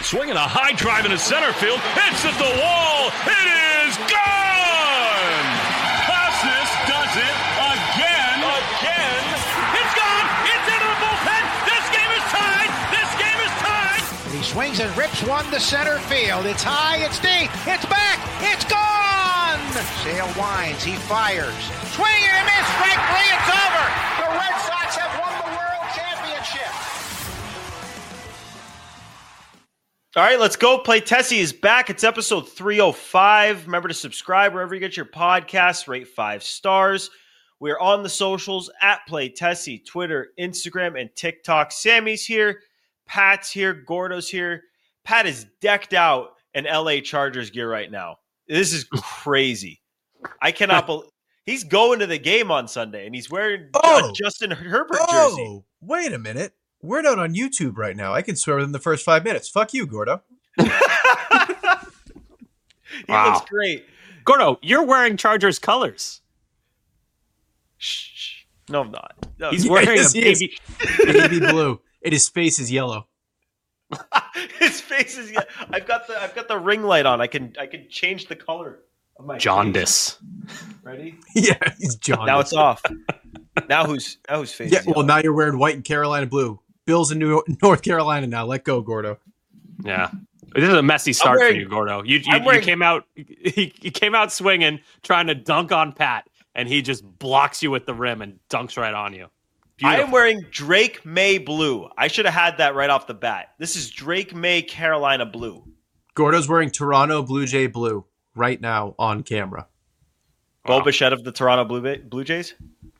swinging a high drive into center field. Hits at the wall. It is gone! Costas does it again. It's gone! It's into the bullpen! This game is tied! And he swings and rips one to center field. It's high, it's deep, it's back, it's gone! Sale winds, he fires. Swing and a miss, strike three, it's over! The Red Sox have won the World Championship! All right, let's go. Play Tessie is back. It's episode 305. Remember to subscribe wherever you get your podcasts. Rate 5 stars. We're on the socials at Play Tessie, Twitter, Instagram, and TikTok. Sammy's here. Pat's here. Gordo's here. Pat is decked out in LA Chargers gear right now. This is crazy. I cannot believe he's going to the game on Sunday, and he's wearing a Justin Herbert jersey. Wait a minute. We're not on YouTube right now. I can swear within the first 5 minutes. Fuck you, Gordo. He looks great. Gordo, you're wearing Chargers colors. Shh. No, I'm not. No, He's wearing a baby blue. And his face is yellow. His face is. I've got the ring light on. I can change the color of my jaundice. Face. Ready? Yeah, he's jaundice. Now it's off. Now whose face? Yeah, is yellow? well, now you're wearing white and Carolina blue. Bill's in North Carolina now. Let go, Gordo. Yeah, this is a messy start for you, Gordo. You came out. He came out swinging, trying to dunk on Pat, and he just blocks you with the rim and dunks right on you. Beautiful. I am wearing Drake May blue. I should have had that right off the bat. This is Drake May Carolina blue. Gordo's wearing Toronto Blue Jay blue right now on camera. Bo Bichette of the Toronto Blue Jays?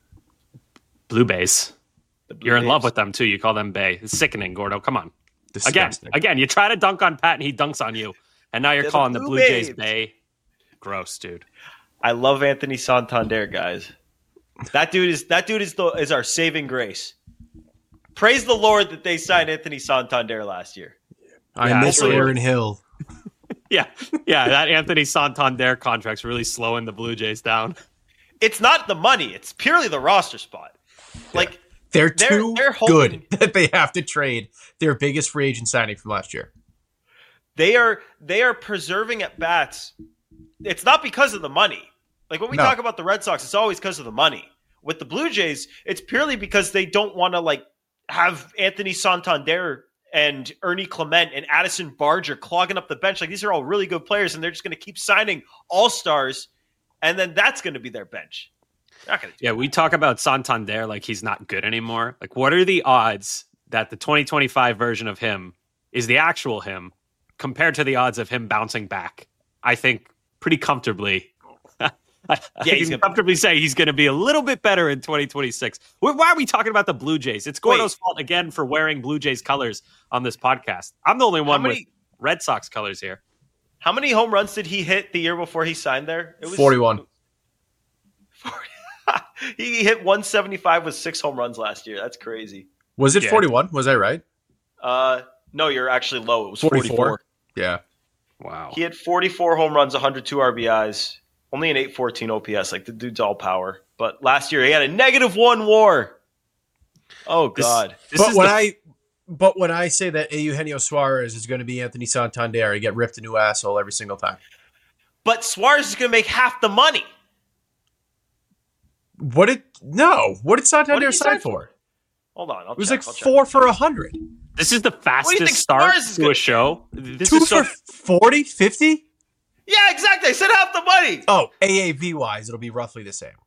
Blue Bays. You're in love with them, too. You call them Bay. It's sickening, Gordo. Come on. Disgusting. Again, you try to dunk on Pat, and he dunks on you. And now you're calling the Blue Jays Bay. Gross, dude. I love Anthony Santander, guys. That dude is our saving grace. Praise the Lord that they signed Anthony Santander last year. I miss Aaron Hill. Yeah, that Anthony Santander contract's really slowing the Blue Jays down. It's not the money. It's purely the roster spot. Like they're too good that they have to trade their biggest free agent signing from last year. They are preserving at bats. It's not because of the money. Like when we talk about the Red Sox, it's always because of the money. With the Blue Jays, it's purely because they don't want to have Anthony Santander and Ernie Clement and Addison Barger clogging up the bench. Like these are all really good players, and they're just going to keep signing all-stars, and then that's going to be their bench. We talk about Santander like he's not good anymore. Like, what are the odds that the 2025 version of him is the actual him compared to the odds of him bouncing back? I think pretty comfortably. You can comfortably say he's going to be a little bit better in 2026. Why are we talking about the Blue Jays? It's Gordo's fault again for wearing Blue Jays colors on this podcast. I'm the only one with Red Sox colors here. How many home runs did he hit the year before he signed there? It was 41. 40. He hit 175 with 6 home runs last year. That's crazy. Was it 41? Was I right? No, you're actually low. It was 44. Yeah. Wow. He had 44 home runs, 102 RBIs, only an 814 OPS. Like the dude's all power. But last year he had a -1 WAR. Oh God. But when I say that Eugenio Suarez is going to be Anthony Santander, I get ripped a new asshole every single time. But Suarez is going to make half the money. What did Santander sign for? Hold on. It was 4 for 100. This is the fastest start to a show. This 2 is for 40, 50? Yeah, exactly. I said half the money. Oh, AAV wise, it'll be roughly the same.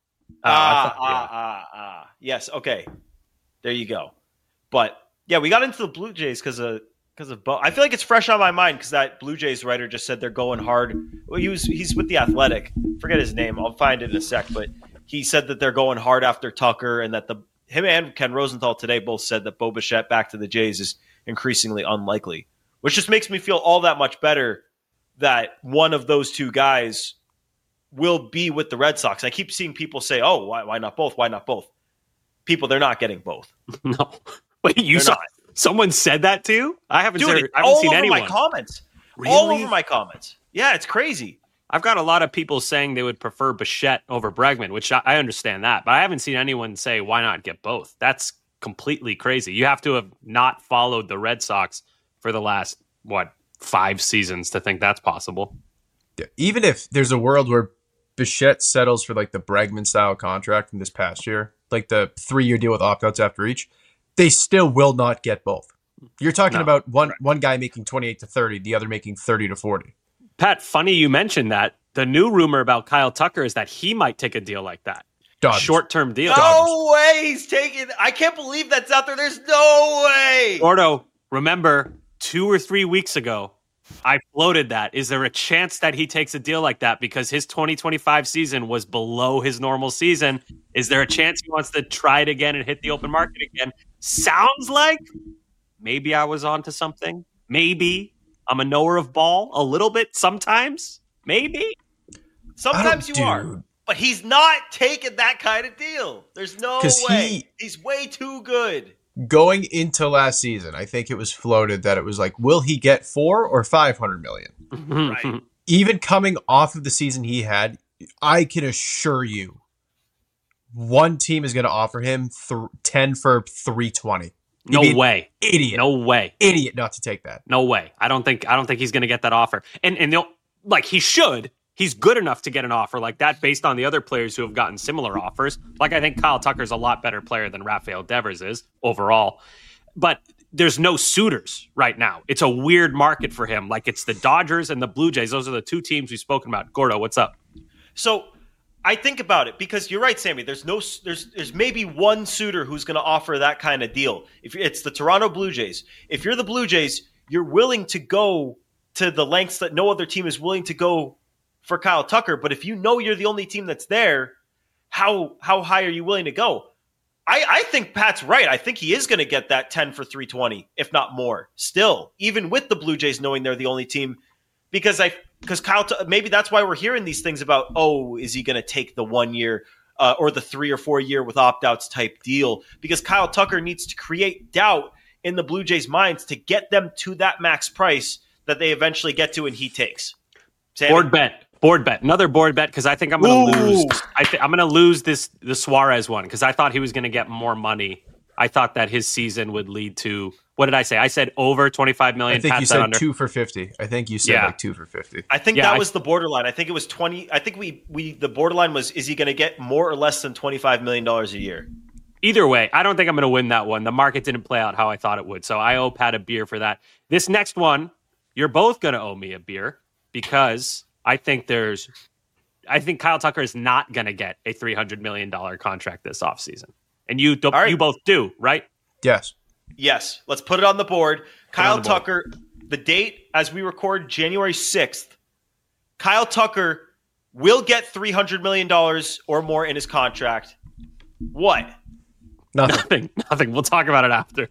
Yes. Okay. There you go. But yeah, we got into the Blue Jays because of Bo. I feel like it's fresh on my mind because that Blue Jays writer just said they're going hard. Well, he's with the Athletic. Forget his name. I'll find it in a sec. But he said that they're going hard after Tucker, and that him and Ken Rosenthal today both said that Bo Bichette back to the Jays is increasingly unlikely, which just makes me feel all that much better that one of those two guys will be with the Red Sox. I keep seeing people say, "Oh, why not both? Why not both?" People, they're not getting both. No, wait, you saw someone said that to you? I haven't seen anyone. My comments. Really? All over my comments. Yeah, it's crazy. I've got a lot of people saying they would prefer Bichette over Bregman, which I understand that, but I haven't seen anyone say, why not get both? That's completely crazy. You have to have not followed the Red Sox for the last, 5 seasons to think that's possible. Yeah. Even if there's a world where Bichette settles for like the Bregman style contract from this past year, like the 3-year deal with opt-outs after each, they still will not get both. You're talking about one guy making 28 to 30, the other making 30 to 40. Pat, funny you mentioned that. The new rumor about Kyle Tucker is that he might take a deal like that. Dodgers. Short-term deal. No way he's taking. I can't believe that's out there. There's no way. Gordo, remember 2 or 3 weeks ago, I floated that. Is there a chance that he takes a deal like that because his 2025 season was below his normal season? Is there a chance he wants to try it again and hit the open market again? Sounds like maybe I was onto something. Maybe I'm a knower of ball a little bit sometimes. Maybe. Sometimes you are. But he's not taking that kind of deal. There's no way. He's way too good. Going into last season, I think it was floated that it was like, will he get $400 or $500 million? Right. Even coming off of the season he had, I can assure you, one team is going to offer him 10 for $320. No way. Idiot. No way. Idiot not to take that. No way. I don't think he's going to get that offer. And they'll, like, he should. He's good enough to get an offer like that based on the other players who have gotten similar offers. Like, I think Kyle Tucker's a lot better player than Rafael Devers is overall. But there's no suitors right now. It's a weird market for him. Like, it's the Dodgers and the Blue Jays. Those are the 2 teams we've spoken about. Gordo, what's up? So I think about it because you're right, Sammy. There's maybe one suitor who's going to offer that kind of deal. If it's the Toronto Blue Jays, if you're the Blue Jays, you're willing to go to the lengths that no other team is willing to go for Kyle Tucker. But if you know you're the only team that's there, how high are you willing to go? I think Pat's right. I think he is going to get that 10 for $320, if not more. Still, even with the Blue Jays knowing they're the only team, because Kyle, maybe that's why we're hearing these things about, is he going to take the 1 year or the 3 or 4 year with opt-outs type deal? Because Kyle Tucker needs to create doubt in the Blue Jays' minds to get them to that max price that they eventually get to and he takes. Sammy? Board bet. Another board bet because I think I'm going to lose. I'm going to lose the Suarez one because I thought he was going to get more money. I thought that his season would lead to, what did I say? I said over $25 million. I think Pat you said under. 2 for 50. I think you said like 2 for 50. I think that was the borderline. I think it was 20. I think the borderline was, is he going to get more or less than $25 million a year? Either way, I don't think I'm going to win that one. The market didn't play out how I thought it would. So I owe Pat a beer for that. This next one, you're both going to owe me a beer because I think Kyle Tucker is not going to get a $300 million contract this offseason. And you both do, right? Yes. Yes. Let's put it on the board. Kyle Tucker, the date as we record January 6th, Kyle Tucker will get $300 million or more in his contract. What? Nothing. We'll talk about it after.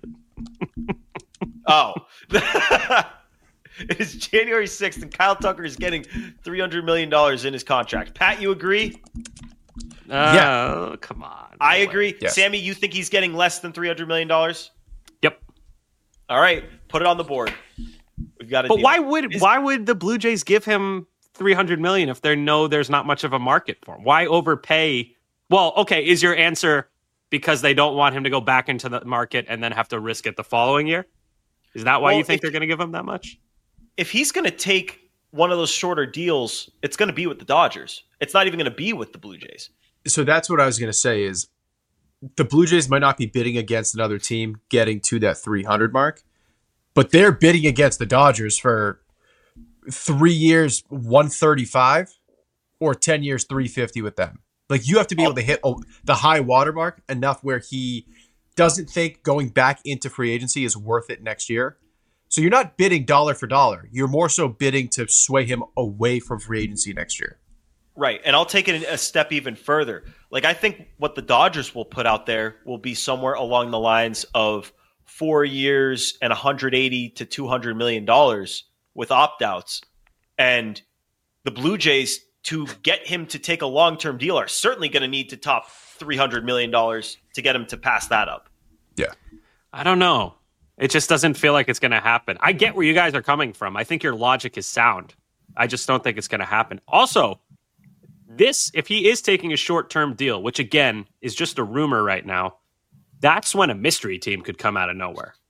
It is January 6th, and Kyle Tucker is getting $300 million in his contract. Pat, you agree? Yeah. Come on. I agree. Yes. Sammy, you think he's getting less than $300 million? Yep. All right. Put it on the board. We've got to. But why would the Blue Jays give him $300 million if they know there's not much of a market for him? Why overpay? Well, okay. Is your answer because they don't want him to go back into the market and then have to risk it the following year? Is that why you think they're going to give him that much? If he's going to take one of those shorter deals, it's going to be with the Dodgers. It's not even going to be with the Blue Jays. So that's what I was going to say is the Blue Jays might not be bidding against another team getting to that 300 mark, but they're bidding against the Dodgers for 3 years, 135 or 10 years, 350 with them. Like you have to be able to hit the high water mark enough where he doesn't think going back into free agency is worth it next year. So you're not bidding dollar for dollar. You're more so bidding to sway him away from free agency next year. Right. And I'll take it a step even further. Like I think what the Dodgers will put out there will be somewhere along the lines of 4 years and $180 to $200 million with opt-outs. And the Blue Jays, to get him to take a long-term deal, are certainly going to need to top $300 million to get him to pass that up. Yeah. I don't know. It just doesn't feel like it's going to happen. I get where you guys are coming from. I think your logic is sound. I just don't think it's going to happen. Also, if he is taking a short-term deal, which again is just a rumor right now, that's when a mystery team could come out of nowhere.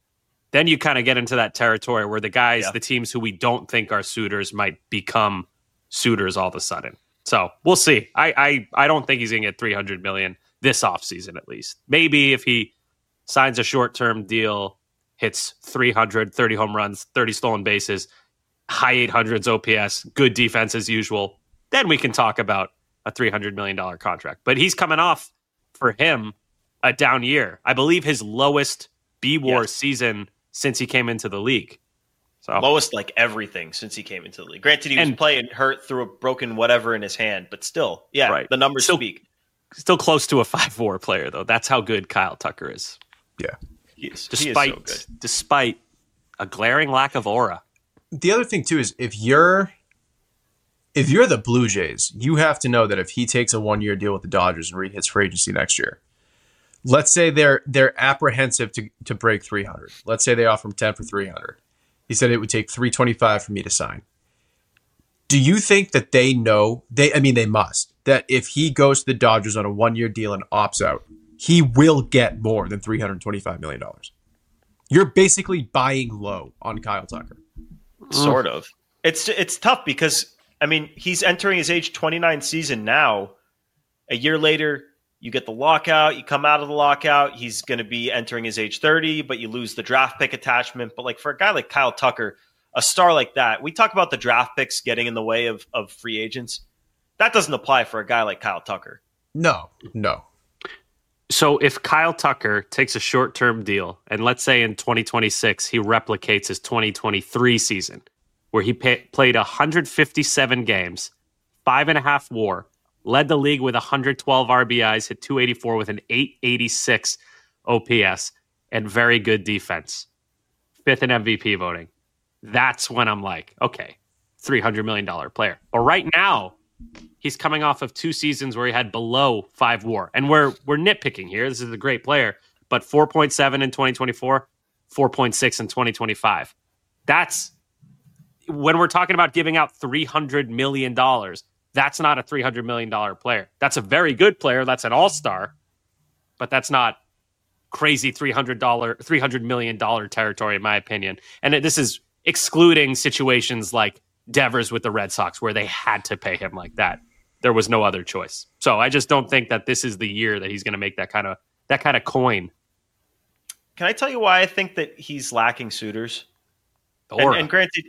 then you kind of get into that territory where the guys, the teams who we don't think are suitors might become suitors all of a sudden. So we'll see. I don't think he's going to get $300 million this offseason, at least. Maybe if he signs a short-term deal, hits 300, 30 home runs, 30 stolen bases, high 800s OPS, good defense as usual, then we can talk about a $300 million contract. But he's coming off, for him, a down year. I believe his lowest B-WAR season since he came into the league. So lowest like everything since he came into the league. Granted, he was playing hurt through a broken whatever in his hand, but still, the numbers speak. Still close to a 5-WAR player, though. That's how good Kyle Tucker is. Yeah. He is so good. Despite a glaring lack of aura. The other thing, too, is if you're the Blue Jays, you have to know that if he takes a 1-year deal with the Dodgers and re-hits free agency next year, let's say they're apprehensive to break 300. Let's say they offer him 10 for 300. He said it would take 325 for me to sign. Do you think that they know, they must, that if he goes to the Dodgers on a 1-year deal and opts out, he will get more than $325 million? You're basically buying low on Kyle Tucker. Sort of. It's tough because, he's entering his age 29 season now. A year later, you get the lockout, you come out of the lockout, he's going to be entering his age 30, but you lose the draft pick attachment. But for a guy like Kyle Tucker, a star like that, we talk about the draft picks getting in the way of free agents. That doesn't apply for a guy like Kyle Tucker. No. So if Kyle Tucker takes a short-term deal, and let's say in 2026 he replicates his 2023 season, where he played 157 games, 5.5 WAR, led the league with 112 RBIs, hit 284 with an 886 OPS, and very good defense. 5th in MVP voting. That's when I'm like, okay, $300 million player. But right now, he's coming off of 2 seasons where he had below 5 WAR. And we're nitpicking here. This is a great player. But 4.7 in 2024, 4.6 in 2025. That's when we're talking about giving out $300 million. That's not a $300 million player. That's a very good player. That's an all-star. But that's not crazy $300 million territory, in my opinion. And this is excluding situations like Devers with the Red Sox, where they had to pay him like that. There was no other choice. So I just don't think that this is the year that he's going to make that kind of coin. Can I tell you why I think that he's lacking suitors? And granted,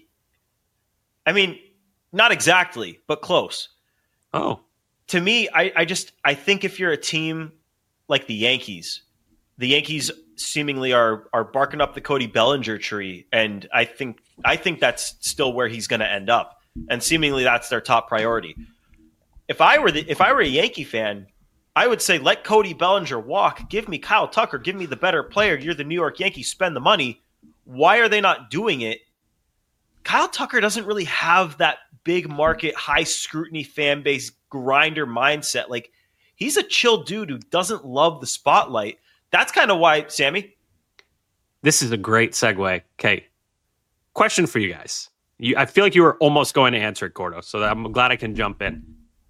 not exactly, but close. Oh, to me, I think if you're a team like the Yankees seemingly are barking up the Cody Bellinger tree, and I think that's still where he's going to end up, and seemingly that's their top priority. If I were a Yankee fan, I would say let Cody Bellinger walk. Give me Kyle Tucker. Give me the better player. You're the New York Yankees. Spend the money. Why are they not doing it? Kyle Tucker doesn't really have that big market, high scrutiny fan base grinder mindset. He's a chill dude who doesn't love the spotlight. That's kind of why, Sammy. This is a great segue. Okay. Question for you guys. I feel like you were almost going to answer it, Gordo, so I'm glad I can jump in.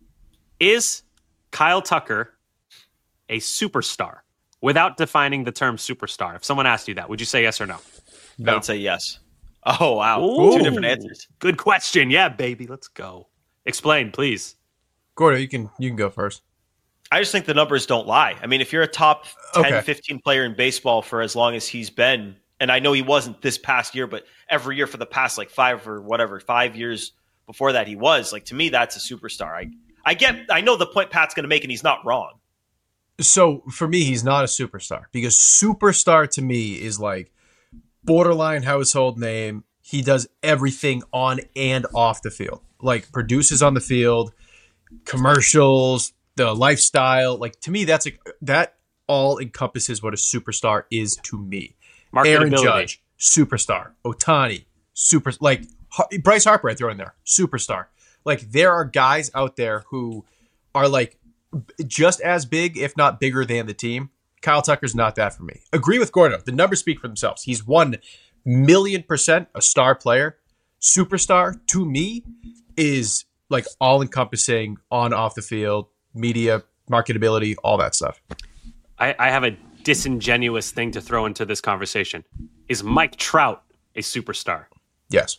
Is Kyle Tucker a superstar? Without defining the term superstar, if someone asked you that, would you say yes or no? I would say yes. Oh, wow. Ooh. 2 different answers. Good question. Yeah, baby. Let's go. Explain, please. Gordo, you can go first. I just think the numbers don't lie. If you're a top 10, 15 player in baseball for as long as he's been, and I know he wasn't this past year, but every year for the past 5 years before that he was, to me, that's a superstar. I know the point Pat's going to make, and he's not wrong. So for me, he's not a superstar, because superstar to me is borderline household name. He does everything on and off the field, produces on the field, commercials, the lifestyle. To me, that all encompasses what a superstar is to me. Aaron Judge, superstar. Ohtani, Bryce Harper, I throw in there, superstar. There are guys out there who are just as big, if not bigger than the team. Kyle Tucker's not that for me. Agree with Gordo. The numbers speak for themselves. He's 1,000,000% a star player. Superstar, to me, is all-encompassing on, off the field, media, marketability, all that stuff. I have a disingenuous thing to throw into this conversation. is Mike Trout a superstar? Yes.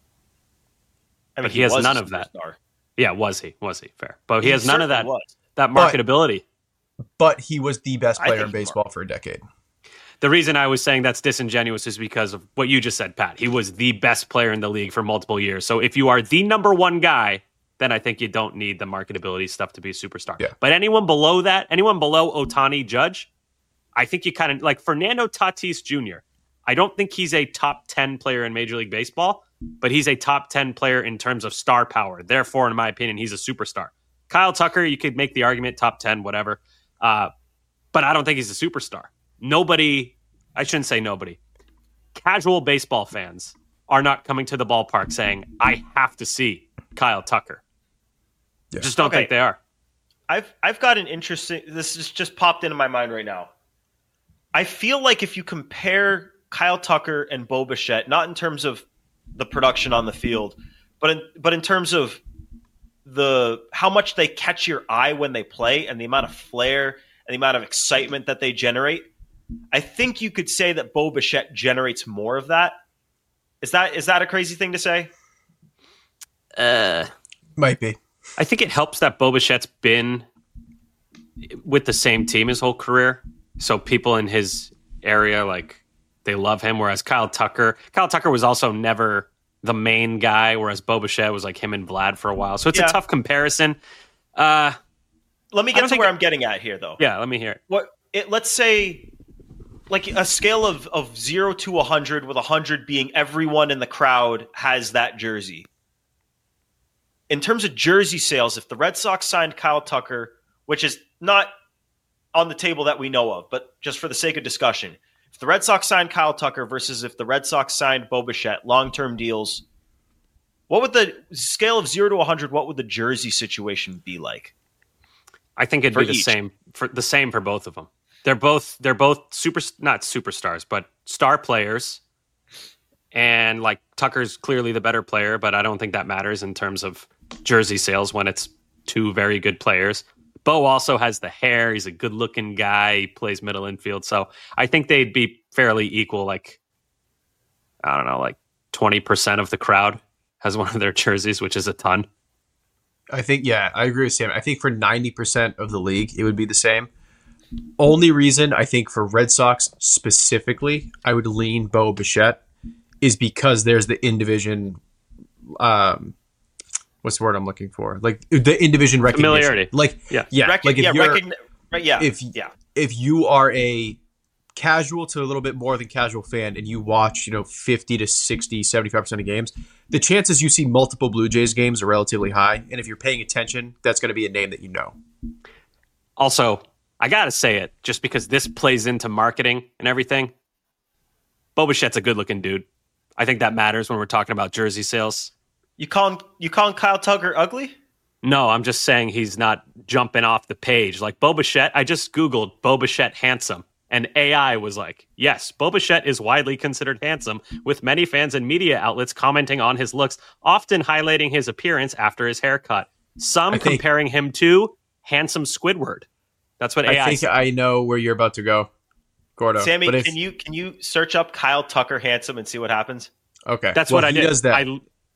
I mean, But he has was a none of that. superstar. Yeah, was he? Fair. But he has none of certainly that was. that marketability. But he was the best I player think in baseball for a decade. The reason I was saying that's disingenuous is because of what you just said, Pat. He was the best player in the league for multiple years. So if you are the number one guy, then I think you don't need the marketability stuff to be a superstar. Yeah. But anyone below that, anyone below Ohtani, Judge, I think you kind of like Fernando Tatis Jr. I don't think he's a top 10 player in Major League Baseball, but he's a top 10 player in terms of star power. Therefore, in my opinion, he's a superstar. Kyle Tucker, you could make the argument top 10, whatever. But I don't think he's a superstar. I shouldn't say nobody. Casual baseball fans are not coming to the ballpark saying, I have to see Kyle Tucker. Yeah. Just don't think they are. I've got an interesting. This is just popped into my mind right now. I feel like if you compare Kyle Tucker and Bo Bichette, not in terms of the production on the field, but in terms of how much they catch your eye when they play and the amount of flair and the amount of excitement that they generate, I think you could say that Bo Bichette generates more of that. Is that a crazy thing to say? Might be. I think it helps that Bo Bichette's been with the same team his whole career. So people in his area, like, they love him. Whereas Kyle Tucker was also never the main guy, whereas Bo Bichette was like him and Vlad for a while. So it's a tough comparison. Let me get to where I'm getting at here, though. Yeah, let me hear it. Let's say, like, a scale of 0 to 100, with 100 being everyone in the crowd has that jersey. In terms of jersey sales, if the Red Sox signed Kyle Tucker, which is not on the table that we know of, but just for the sake of discussion, if the Red Sox signed Kyle Tucker versus if the Red Sox signed Bo Bichette, long-term deals, what would the scale of 0 to 100, what would the jersey situation be like? I think it'd be the same for both of them. They're both not superstars, but star players. And like Tucker's clearly the better player, but I don't think that matters in terms of jersey sales when it's two very good players. Bo also has the hair. He's a good-looking guy. He plays middle infield. So I think they'd be fairly equal. Like, I don't know, like 20% of the crowd has one of their jerseys, which is a ton. I think, yeah, I agree with Sam. I think for 90% of the league, it would be the same. Only reason I think for Red Sox specifically, I would lean Bo Bichette is because there's the in-division, what's the word I'm looking for? Like the in-division recognition. Familiarity. Like, if you are a casual to a little bit more than casual fan and you watch, 50 to 60, 75% of games, the chances you see multiple Blue Jays games are relatively high. And if you're paying attention, that's going to be a name that you know. Also, I got to say it just because this plays into marketing and everything. Bo Bichette's a good-looking dude. I think that matters when we're talking about jersey sales. You calling Kyle Tucker ugly? No, I'm just saying he's not jumping off the page. Like Bo Bichette, I just Googled Bo Bichette handsome, and AI was like, yes, Bo Bichette is widely considered handsome, with many fans and media outlets commenting on his looks, often highlighting his appearance after his haircut. Some comparing him to handsome Squidward. That's what AI said. I know where you're about to go, Gordo. Sammy, can you search up Kyle Tucker handsome and see what happens? Okay. That's what I did. Does that.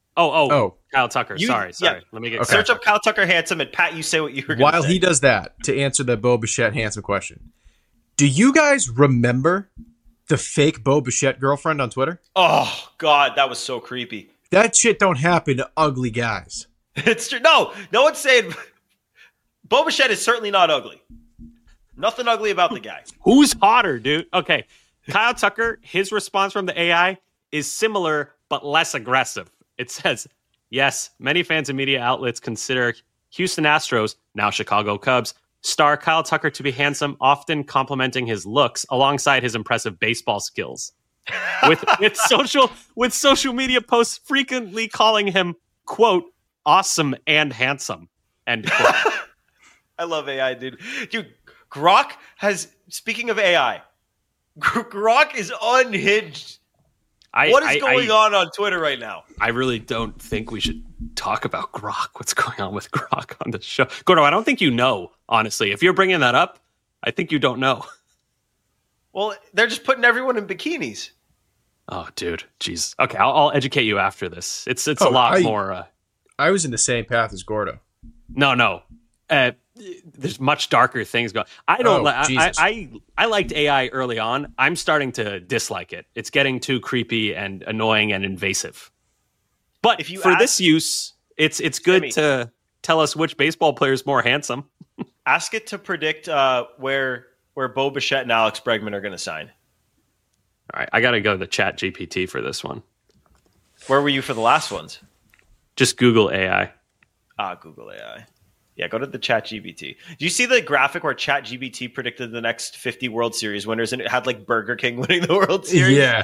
Kyle Tucker. Sorry. Yeah. Let me get Search up Kyle Tucker handsome, and Pat, you say what you were going to say. While he does that, to answer the Bo Bichette handsome question, do you guys remember the fake Bo Bichette girlfriend on Twitter? Oh, God, that was so creepy. That shit don't happen to ugly guys. It's true. No one's saying Bo Bichette is certainly not ugly. Nothing ugly about the guy. Who's hotter, dude? Okay. Kyle Tucker, his response from the AI is similar but less aggressive. It says, yes, many fans and media outlets consider Houston Astros, now Chicago Cubs, star Kyle Tucker to be handsome, often complimenting his looks alongside his impressive baseball skills. With social media posts frequently calling him, quote, awesome and handsome, end quote. I love AI, dude. Dude, Grok speaking of AI, Grok is unhinged. What is going on Twitter right now? I really don't think we should talk about Grok. What's going on with Grok on the show? Gordo, I don't think you know, honestly. If you're bringing that up, I think you don't know. Well, they're just putting everyone in bikinis. Oh, dude, jeez. Okay, I'll educate you after this. It's a lot more. I was in the same path as Gordo. No. There's much darker things going. I don't. Jesus. I liked AI early on. I'm starting to dislike it. It's getting too creepy and annoying and invasive. But If you for ask- this use, it's good Jimmy. to tell us which baseball player is more handsome. Ask it to predict where Bo Bichette and Alex Bregman are going to sign. All right, I got to go to Chat GPT for this one. Where were you for the last ones? Just Google AI. Google AI. Yeah, go to the Chat GPT. Do you see the graphic where Chat GPT predicted the next 50 World Series winners, and it had like Burger King winning the World Series? Yeah.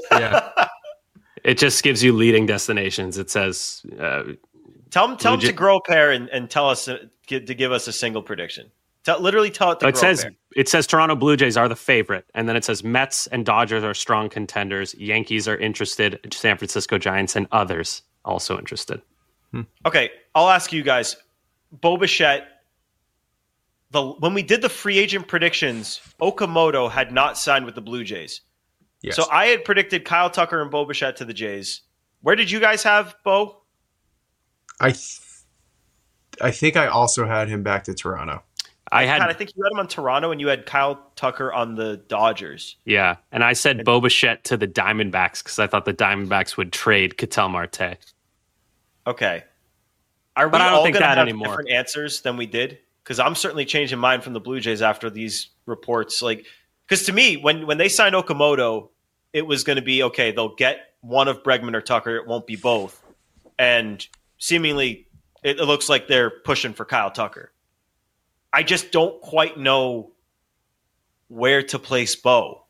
It just gives you leading destinations. It says, Tell them to grow a pair and tell us to give us a single prediction. Literally tell it to grow a pair. It says Toronto Blue Jays are the favorite, and then it says Mets and Dodgers are strong contenders. Yankees are interested. San Francisco Giants and others also interested. Okay, I'll ask you guys. Bo Bichette, when we did the free agent predictions, Okamoto had not signed with the Blue Jays. Yes. So I had predicted Kyle Tucker and Bo Bichette to the Jays. Where did you guys have Bo? I think I also had him back to Toronto. I think you had him on Toronto, and you had Kyle Tucker on the Dodgers. Yeah, and I said Bo Bichette to the Diamondbacks because I thought the Diamondbacks would trade Ketel Marte. Okay. Are we But I don't all think going to that have anymore. different answers than we did? Because I'm certainly changing mine from the Blue Jays after these reports. Because to me, when they signed Okamoto, it was going to be, okay, they'll get one of Bregman or Tucker. It won't be both. And seemingly, it looks like they're pushing for Kyle Tucker. I just don't quite know where to place Bo.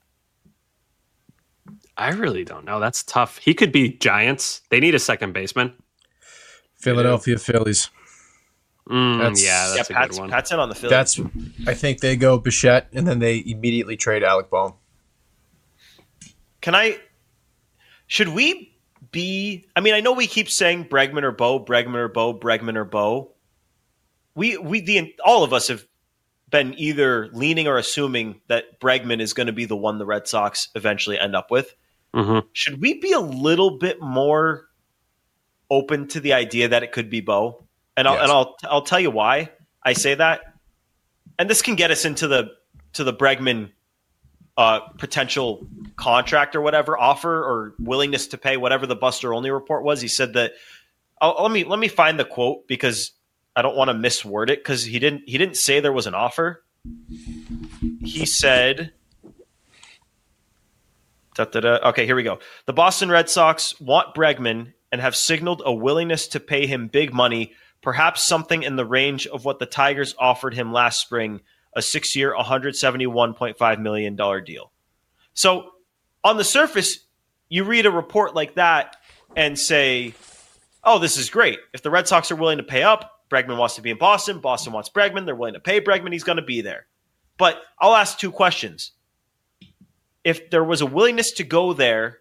I really don't know. That's tough. He could be Giants. They need a second baseman. Philadelphia Phillies. That's a Pat's, good one. Pat's in on the Phillies. I think they go Bichette, and then they immediately trade Alec Bohm. Should we be, I know we keep saying Bregman or Bo, Bregman or Bo, Bregman or Bo. All of us have been either leaning or assuming that Bregman is going to be the one the Red Sox eventually end up with. Mm-hmm. Should we be a little bit more open to the idea that it could be Bo? And I'll tell you why I say that. And this can get us into the Bregman potential contract or whatever offer or willingness to pay, whatever the Buster Olney report was. He said that. Let me find the quote because I don't want to misword it because he didn't say there was an offer. He said. Okay, here we go. The Boston Red Sox want Bregman and have signaled a willingness to pay him big money, perhaps something in the range of what the Tigers offered him last spring, a 6-year, $171.5 million deal. So on the surface, you read a report like that and say, oh, this is great. If the Red Sox are willing to pay up, Bregman wants to be in Boston. Boston wants Bregman. They're willing to pay Bregman. He's going to be there. But I'll ask two questions. If there was a willingness to go there,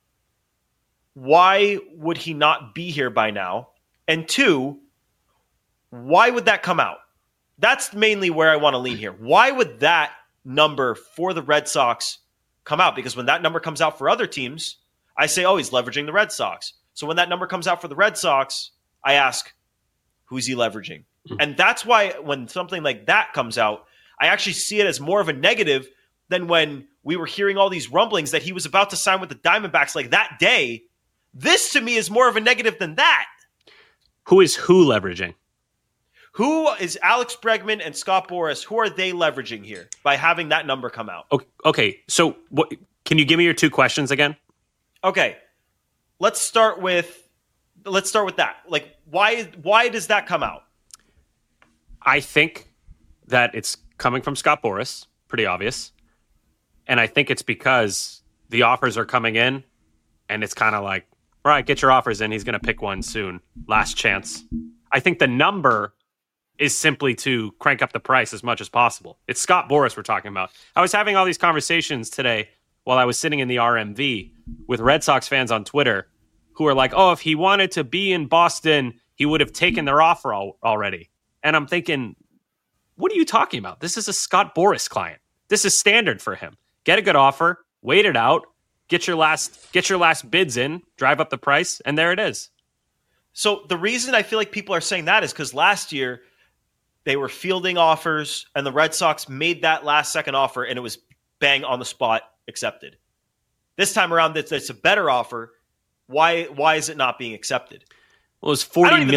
why would he not be here by now? And two, why would that come out? That's mainly where I want to lean here. Why would that number for the Red Sox come out? Because when that number comes out for other teams, I say, oh, he's leveraging the Red Sox. So when that number comes out for the Red Sox, I ask, who's he leveraging? And that's why when something like that comes out, I actually see it as more of a negative than when we were hearing all these rumblings that he was about to sign with the Diamondbacks like that day. This to me is more of a negative than that. Who is leveraging? Who is Alex Bregman and Scott Boras? Who are they leveraging here by having that number come out? Okay. So what? Can you give me your two questions again? Okay. Let's start with that. Like, why does that come out? I think that it's coming from Scott Boras, pretty obvious. And I think it's because the offers are coming in and it's kind of like, all right, get your offers in. He's going to pick one soon. Last chance. I think the number is simply to crank up the price as much as possible. It's Scott Boras we're talking about. I was having all these conversations today while I was sitting in the RMV with Red Sox fans on Twitter who are like, oh, if he wanted to be in Boston, he would have taken their offer already. And I'm thinking, what are you talking about? This is a Scott Boras client. This is standard for him. Get a good offer, wait it out, get your last bids in, drive up the price, and there it is. So the reason I feel like people are saying that is because last year they were fielding offers and the Red Sox made that last second offer and it was bang on the spot accepted. This time around, it's a better offer. Why is it not being accepted? Well, it was $40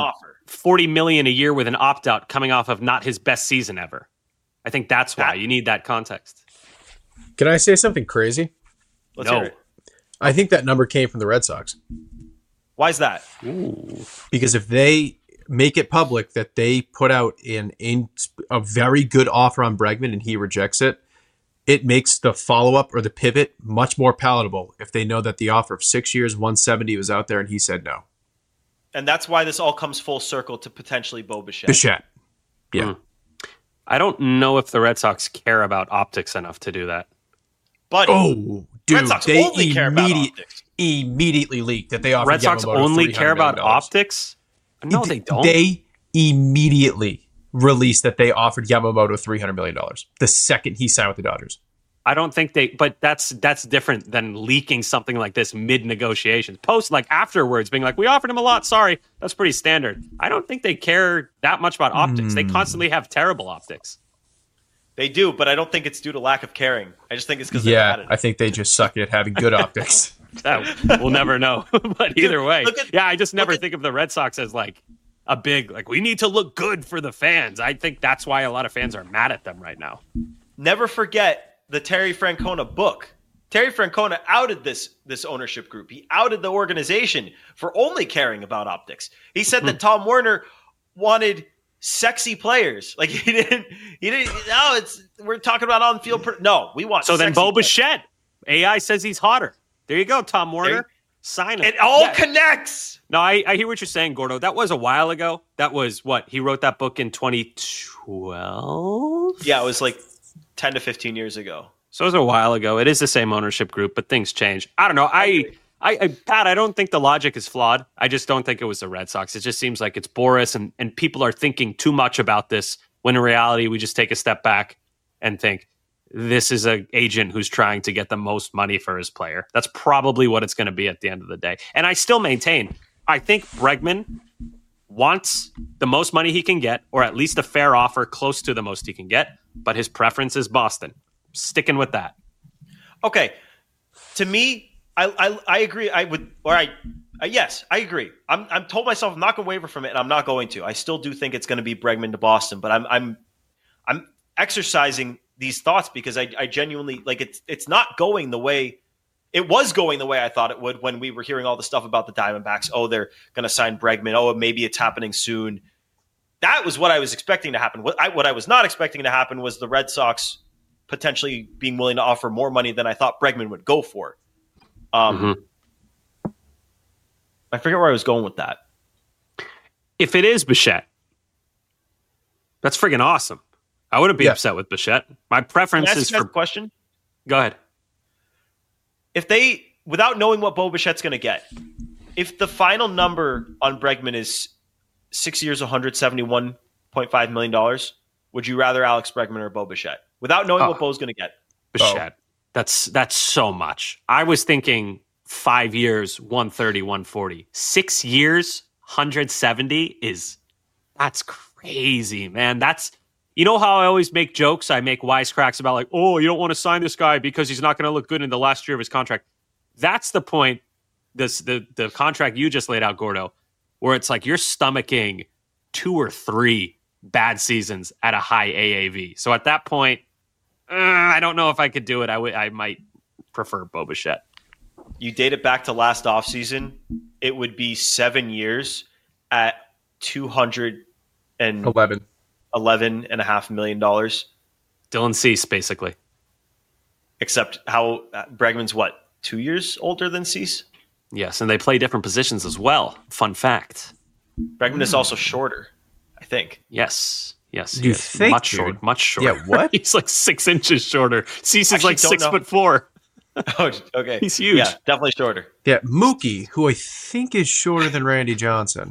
$40 million a year with an opt-out coming off of not his best season ever. I think that's why you need that context. Can I say something crazy? Let's hear it. I think that number came from the Red Sox. Why is that? Ooh. Because if they make it public that they put out a very good offer on Bregman and he rejects it, it makes the follow-up or the pivot much more palatable if they know that the offer of 6 years, 170 was out there and he said no. And that's why this all comes full circle to potentially Bo Bichette. Bichette. Yeah. I don't know if the Red Sox care about optics enough to do that. But oh, dude, Red Sox they only care about optics. Immediately leaked that they offered Red Sox Yamamoto only care about $300 million. optics? No, they don't. They immediately released that they offered Yamamoto $300 million the second he signed with the Dodgers. I don't think but that's different than leaking something like this mid-negotiations. Post, like, afterwards, being like, we offered him a lot, sorry. That's pretty standard. I don't think they care that much about optics. They constantly have terrible optics. They do, but I don't think it's due to lack of caring. I just think it's because I think they just suck at having good optics. We'll never know. But either way, I just never think of the Red Sox as like a big, like, we need to look good for the fans. I think that's why a lot of fans are mad at them right now. Never forget the Terry Francona book. Terry Francona outed this ownership group. He outed the organization for only caring about optics. He said that Tom Werner wanted sexy players. Like he didn't, no, we're talking about on field. No, we want So then Bo players. Bichette, AI says he's hotter. There you go, Tom Werner. Sign it. It all connects. No, I hear what you're saying, Gordo. That was a while ago. That was what? He wrote that book in 2012? Yeah, it was like 10 to 15 years ago. So it was a while ago. It is the same ownership group, but things change. I don't know. Pat, I don't think the logic is flawed. I just don't think it was the Red Sox. It just seems like it's Boris and people are thinking too much about this when in reality we just take a step back and think this is an agent who's trying to get the most money for his player. That's probably what it's going to be at the end of the day. And I still maintain, I think Bregman wants the most money he can get, or at least a fair offer close to the most he can get, but his preference is Boston. Sticking with that. Okay. To me, I agree. Yes, I agree. I'm told myself I'm not going to waver from it, and I'm not going to. I still do think it's going to be Bregman to Boston, but I'm exercising these thoughts because I genuinely like it's not going the way it was going the way I thought it would when we were hearing all the stuff about the Diamondbacks. Oh, they're going to sign Bregman. Oh, maybe it's happening soon. That was what I was expecting to happen. What I was not expecting to happen was the Red Sox potentially being willing to offer more money than I thought Bregman would go for. I forget where I was going with that. If it is Bichette, that's friggin' awesome. I wouldn't be upset with Bichette. My preference is for question. Go ahead. If they, without knowing what Bo Bichette's going to get, if the final number on Bregman is 6 years, $171.5 million, would you rather Alex Bregman or Bo Bichette? Without knowing what Bo's going to get. Bichette. That's so much. I was thinking 5 years, 130, 140. 6 years, 170 that's crazy, man. You know how I always make jokes? I make wisecracks about like, oh, you don't want to sign this guy because he's not going to look good in the last year of his contract. That's the point. The contract you just laid out, Gordo, where it's like you're stomaching 2 or 3 bad seasons at a high AAV. So at that point, I don't know if I could do it. I might prefer Bo Bichette. You date it back to last offseason, it would be 7 years at $211.5 million. Dylan Cease, basically. Except how Bregman's 2 years older than Cease? Yes, and they play different positions as well. Fun fact. Bregman is also shorter, I think. Yes. You think, much shorter. Yeah, what? He's like 6 inches shorter. Cease is like 6'4". Oh, okay. He's huge. Yeah, definitely shorter. Yeah, Mookie, who I think is shorter than Randy Johnson.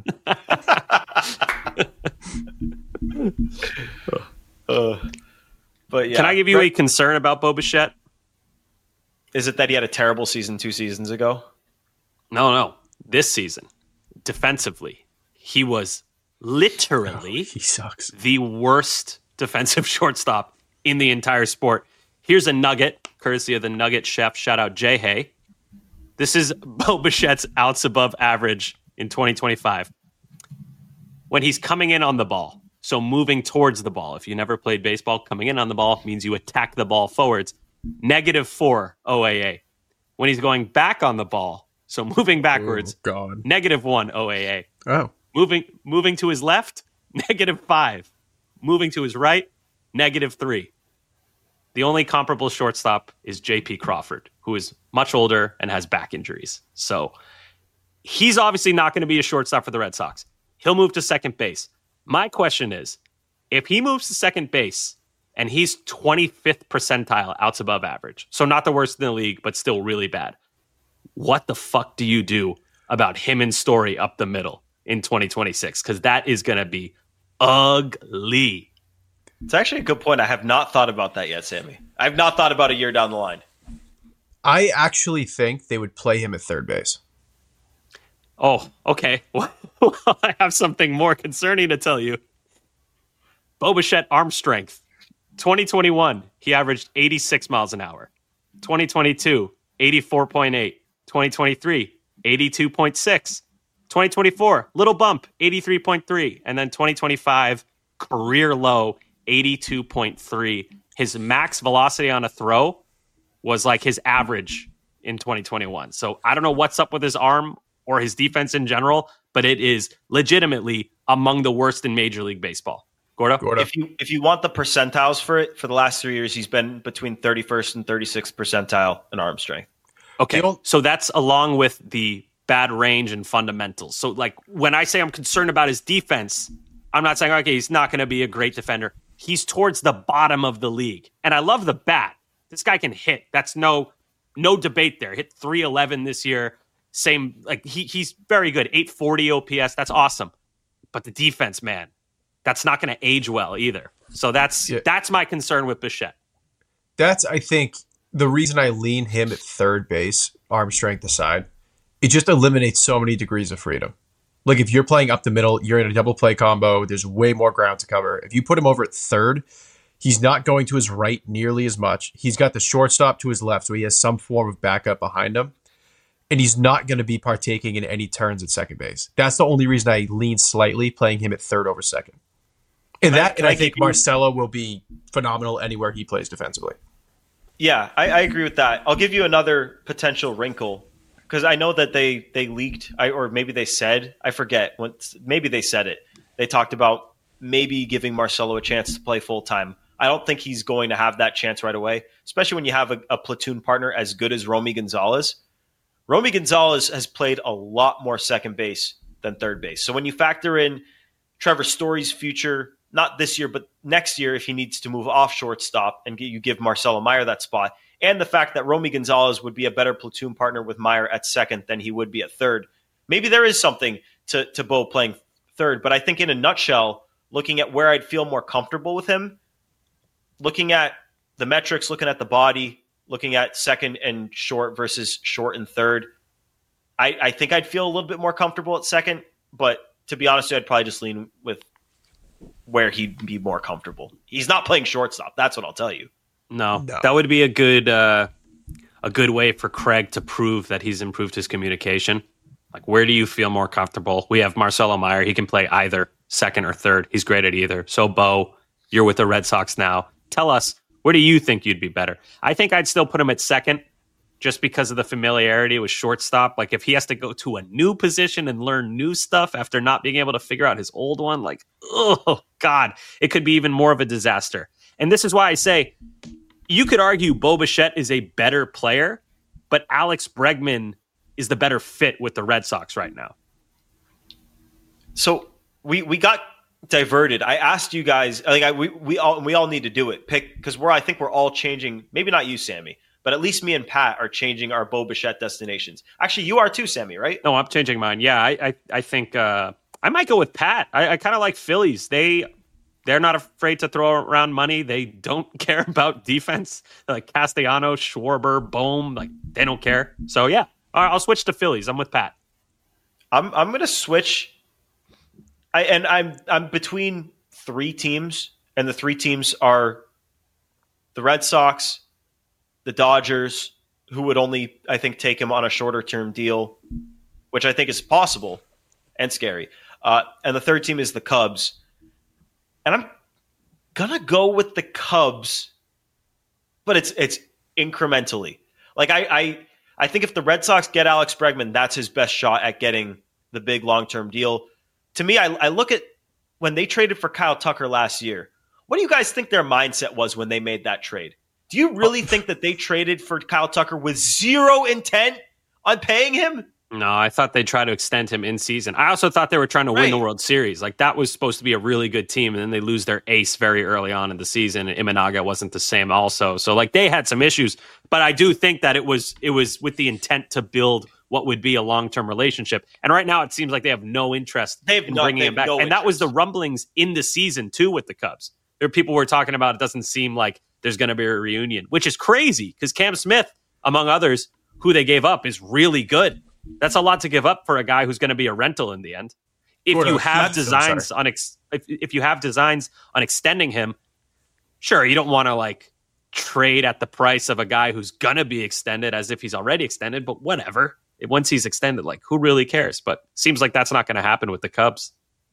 But yeah, can I give you a concern about Bo Bichette? Is it that he had a terrible season 2 seasons ago? No. This season, defensively, he was literally he sucks. the worst defensive shortstop in the entire sport. Here's a nugget, courtesy of the Nugget chef. Shout out Jay Hay. This is Bo Bichette's outs above average in 2025. When he's coming in on the ball, so moving towards the ball. If you never played baseball, coming in on the ball means you attack the ball forwards. -4 OAA. When he's going back on the ball, so moving backwards, -1 OAA. Oh. Moving to his left, -5. Moving to his right, -3. The only comparable shortstop is J.P. Crawford, who is much older and has back injuries. So he's obviously not going to be a shortstop for the Red Sox. He'll move to second base. My question is, if he moves to second base and he's 25th percentile outs above average, so not the worst in the league, but still really bad, what the fuck do you do about him and Story up the middle in 2026? Because that is going to be ugly. It's actually a good point. I have not thought about that yet, Sammy. I've not thought about a year down the line. I actually think they would play him at third base. Oh, okay. Well, I have something more concerning to tell you. Bo Bichette arm strength. 2021, he averaged 86 miles an hour. 2022, 84.8. 2023, 82.6. 2024, little bump, 83.3. And then 2025, career low, 82.3. His max velocity on a throw was like his average in 2021. So I don't know what's up with his arm or his defense in general, but it is legitimately among the worst in Major League Baseball. Gordo? If you want the percentiles for it, for the last 3 years, he's been between 31st and 36th percentile in arm strength. Okay, so that's along with the bad range and fundamentals. So like when I say I'm concerned about his defense, I'm not saying, okay, he's not going to be a great defender. He's towards the bottom of the league. And I love the bat. This guy can hit. That's no debate there. Hit 311 this year. Same, like he's very good. 840 OPS. That's awesome. But the defense, man, that's not going to age well either. So that's my concern with Bichette. That's, I think, the reason I lean him at third base, arm strength aside. It just eliminates so many degrees of freedom. Like if you're playing up the middle, you're in a double play combo, there's way more ground to cover. If you put him over at third, he's not going to his right nearly as much. He's got the shortstop to his left, so he has some form of backup behind him. And he's not going to be partaking in any turns at second base. That's the only reason I lean slightly playing him at third over second. And I think Marcelo will be phenomenal anywhere he plays defensively. Yeah, I agree with that. I'll give you another potential wrinkle because I know that they leaked, or maybe they said, I forget. Maybe they said it. They talked about maybe giving Marcelo a chance to play full time. I don't think he's going to have that chance right away, especially when you have a platoon partner as good as Romy Gonzalez. Romy Gonzalez has played a lot more second base than third base. So when you factor in Trevor Story's future, not this year, but next year, if he needs to move off shortstop and you give Marcelo Meyer that spot, and the fact that Romy Gonzalez would be a better platoon partner with Meyer at second than he would be at third, maybe there is something to Bo playing third. But I think in a nutshell, looking at where I'd feel more comfortable with him, looking at the metrics, looking at the body, looking at second and short versus short and third, I think I'd feel a little bit more comfortable at second. But to be honest, I'd probably just lean with where he'd be more comfortable. He's not playing shortstop. That's what I'll tell you. No. That would be a good way for Craig to prove that he's improved his communication. Like, where do you feel more comfortable? We have Marcelo Meyer. He can play either second or third. He's great at either. So, Bo, you're with the Red Sox now. Tell us, where do you think you'd be better? I think I'd still put him at second just because of the familiarity with shortstop. Like, if he has to go to a new position and learn new stuff after not being able to figure out his old one, like, oh, God, it could be even more of a disaster. And this is why I say you could argue Bo Bichette is a better player, but Alex Bregman is the better fit with the Red Sox right now. So we got diverted. I asked you guys, we all need to do it. Pick, because I think we're all changing. Maybe not you, Sammy, but at least me and Pat are changing our Bo Bichette destinations. Actually, you are too, Sammy, right? No, I'm changing mine. Yeah, I think I might go with Pat. I kind of like Phillies. They They're not afraid to throw around money. They don't care about defense. Like Castellanos, Schwarber, Bohm, like they don't care. So yeah, all right, I'll switch to Phillies. I'm with Pat. I'm going to switch. I'm between three teams, and the three teams are the Red Sox, the Dodgers, who would only, I think, take him on a shorter term deal, which I think is possible and scary. And the third team is the Cubs. And I'm going to go with the Cubs, but it's incrementally. Like I think if the Red Sox get Alex Bregman, that's his best shot at getting the big long-term deal. To me, I look at when they traded for Kyle Tucker last year. What do you guys think their mindset was when they made that trade? Do you really think that they traded for Kyle Tucker with zero intent on paying him? No, I thought they'd try to extend him in season. I also thought they were trying to win the World Series. Like that was supposed to be a really good team, and then they lose their ace very early on in the season. And Imanaga wasn't the same also. So like they had some issues, but I do think that it was with the intent to build what would be a long-term relationship. And right now it seems like they have no interest in bringing him back. And that was the rumblings in the season too with the Cubs. There are people who were talking about it doesn't seem like there's going to be a reunion, which is crazy because Cam Smith, among others, who they gave up, is really good. That's a lot to give up for a guy who's going to be a rental in the end. If you have designs on if you have designs on extending him, sure, you don't want to like trade at the price of a guy who's going to be extended as if he's already extended, but whatever. Once he's extended, like who really cares? But seems like that's not going to happen with the Cubs.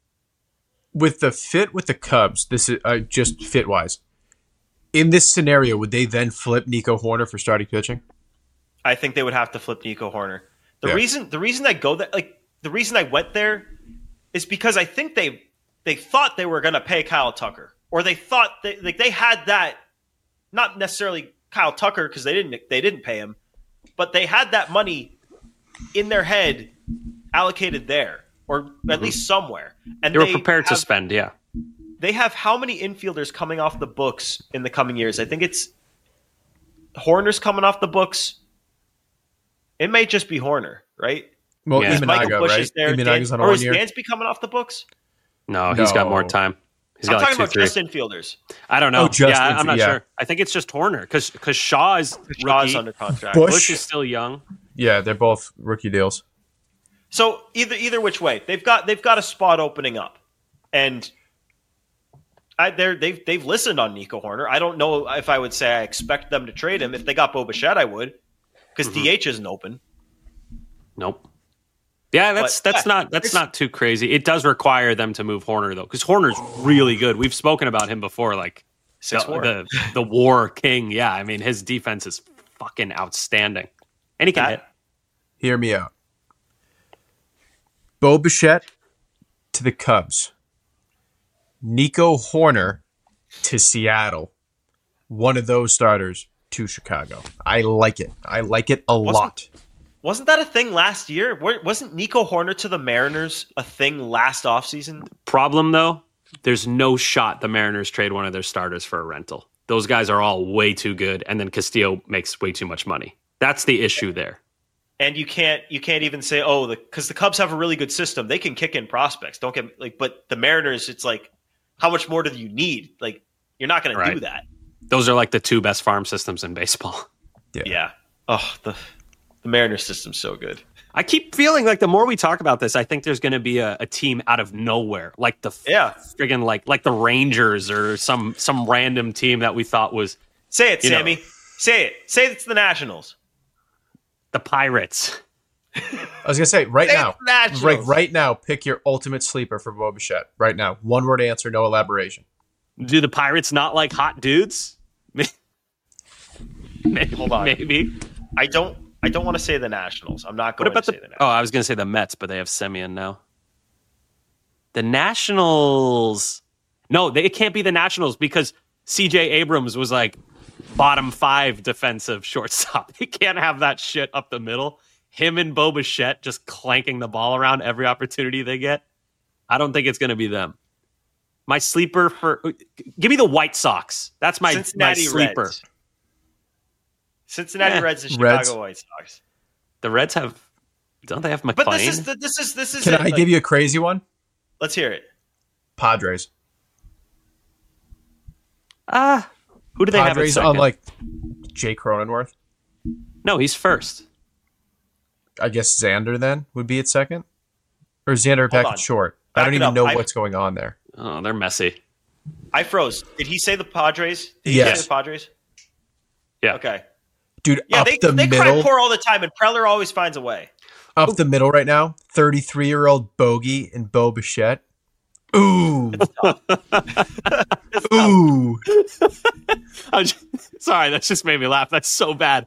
With the fit with the Cubs, this is just fit wise. In this scenario, would they then flip Nico Hoerner for starting pitching? I think they would have to flip Nico Hoerner. The reason I go that the reason I went there is because I think they thought they were going to pay Kyle Tucker, or they thought they had that, not necessarily Kyle Tucker because they didn't pay him, but they had that money in their head allocated there, or at least somewhere, and they were prepared to spend. Yeah, they have how many infielders coming off the books in the coming years? I think it's Hoerner's coming off the books. It may just be Hoerner, right? Well, yeah. Michael Busch is there. Or is Dansby coming off the books? No, he's got more time. I'm talking about just infielders. I don't know. I'm not sure. I think it's just Hoerner because Shaw is under contract. Busch is still young. Yeah, they're both rookie deals. So either which way, they've got a spot opening up, and they've listened on Nico Hoerner. I don't know if I would say I expect them to trade him. If they got Bo Bichette, I would, because DH isn't open. Nope. Yeah, that's not too crazy. It does require them to move Hoerner though, because Horner's really good. We've spoken about him before, like the War King. Yeah, I mean his defense is fucking outstanding, and he can hit. Hear me out. Bo Bichette to the Cubs. Nico Hoerner to Seattle. One of those starters to Chicago. I like it. I like it a lot. Wasn't that a thing last year? Wasn't Nico Hoerner to the Mariners a thing last offseason? Problem, though, there's no shot the Mariners trade one of their starters for a rental. Those guys are all way too good, and then Castillo makes way too much money. That's the issue there. And you can't even say, because the Cubs have a really good system. They can kick in prospects. Don't get but the Mariners, it's like, how much more do you need? Like, you're not going to do that. Those are like the two best farm systems in baseball. Yeah. Oh, the Mariners system's so good. I keep feeling like the more we talk about this, I think there's going to be a team out of nowhere, like the friggin' like the Rangers or some random team that we thought was. Say it, Sammy. Say it. Say it's the Nationals. The Pirates. I was gonna say right now, pick your ultimate sleeper for Bo Bichette. Right now, one word answer, no elaboration. Do the Pirates not like hot dudes? Hold on. Maybe. I don't want to say the Nationals. I'm not going to say the Nationals. Oh, I was going to say the Mets, but they have Semien now. The Nationals. No, it can't be the Nationals because C.J. Abrams was like bottom 5 defensive shortstop. He can't have that shit up the middle. Him and Bo Bichette just clanking the ball around every opportunity they get. I don't think it's going to be them. My sleeper give me the White Sox. That's my sleeper. Reds. Cincinnati Reds and Chicago White Sox. The Reds don't they have McClain? But this is. Can I give you a crazy one? Let's hear it. Padres. Who do they have at Padres second? on like Jake Cronenworth. No, he's first. I guess Xander then would be at second, or Xander back on. at short. I Back don't it even up. know what's going on there. Oh, they're messy. I froze. Did he say the Padres? Did he Yes. say the Padres? Yeah. Okay. Dude, Yeah, up they the cry middle, poor all the time, and Preller always finds a way. up the middle right now. 33-year-old Bogey and Bo Bichette. Ooh, ooh. Sorry, that just made me laugh. That's so bad.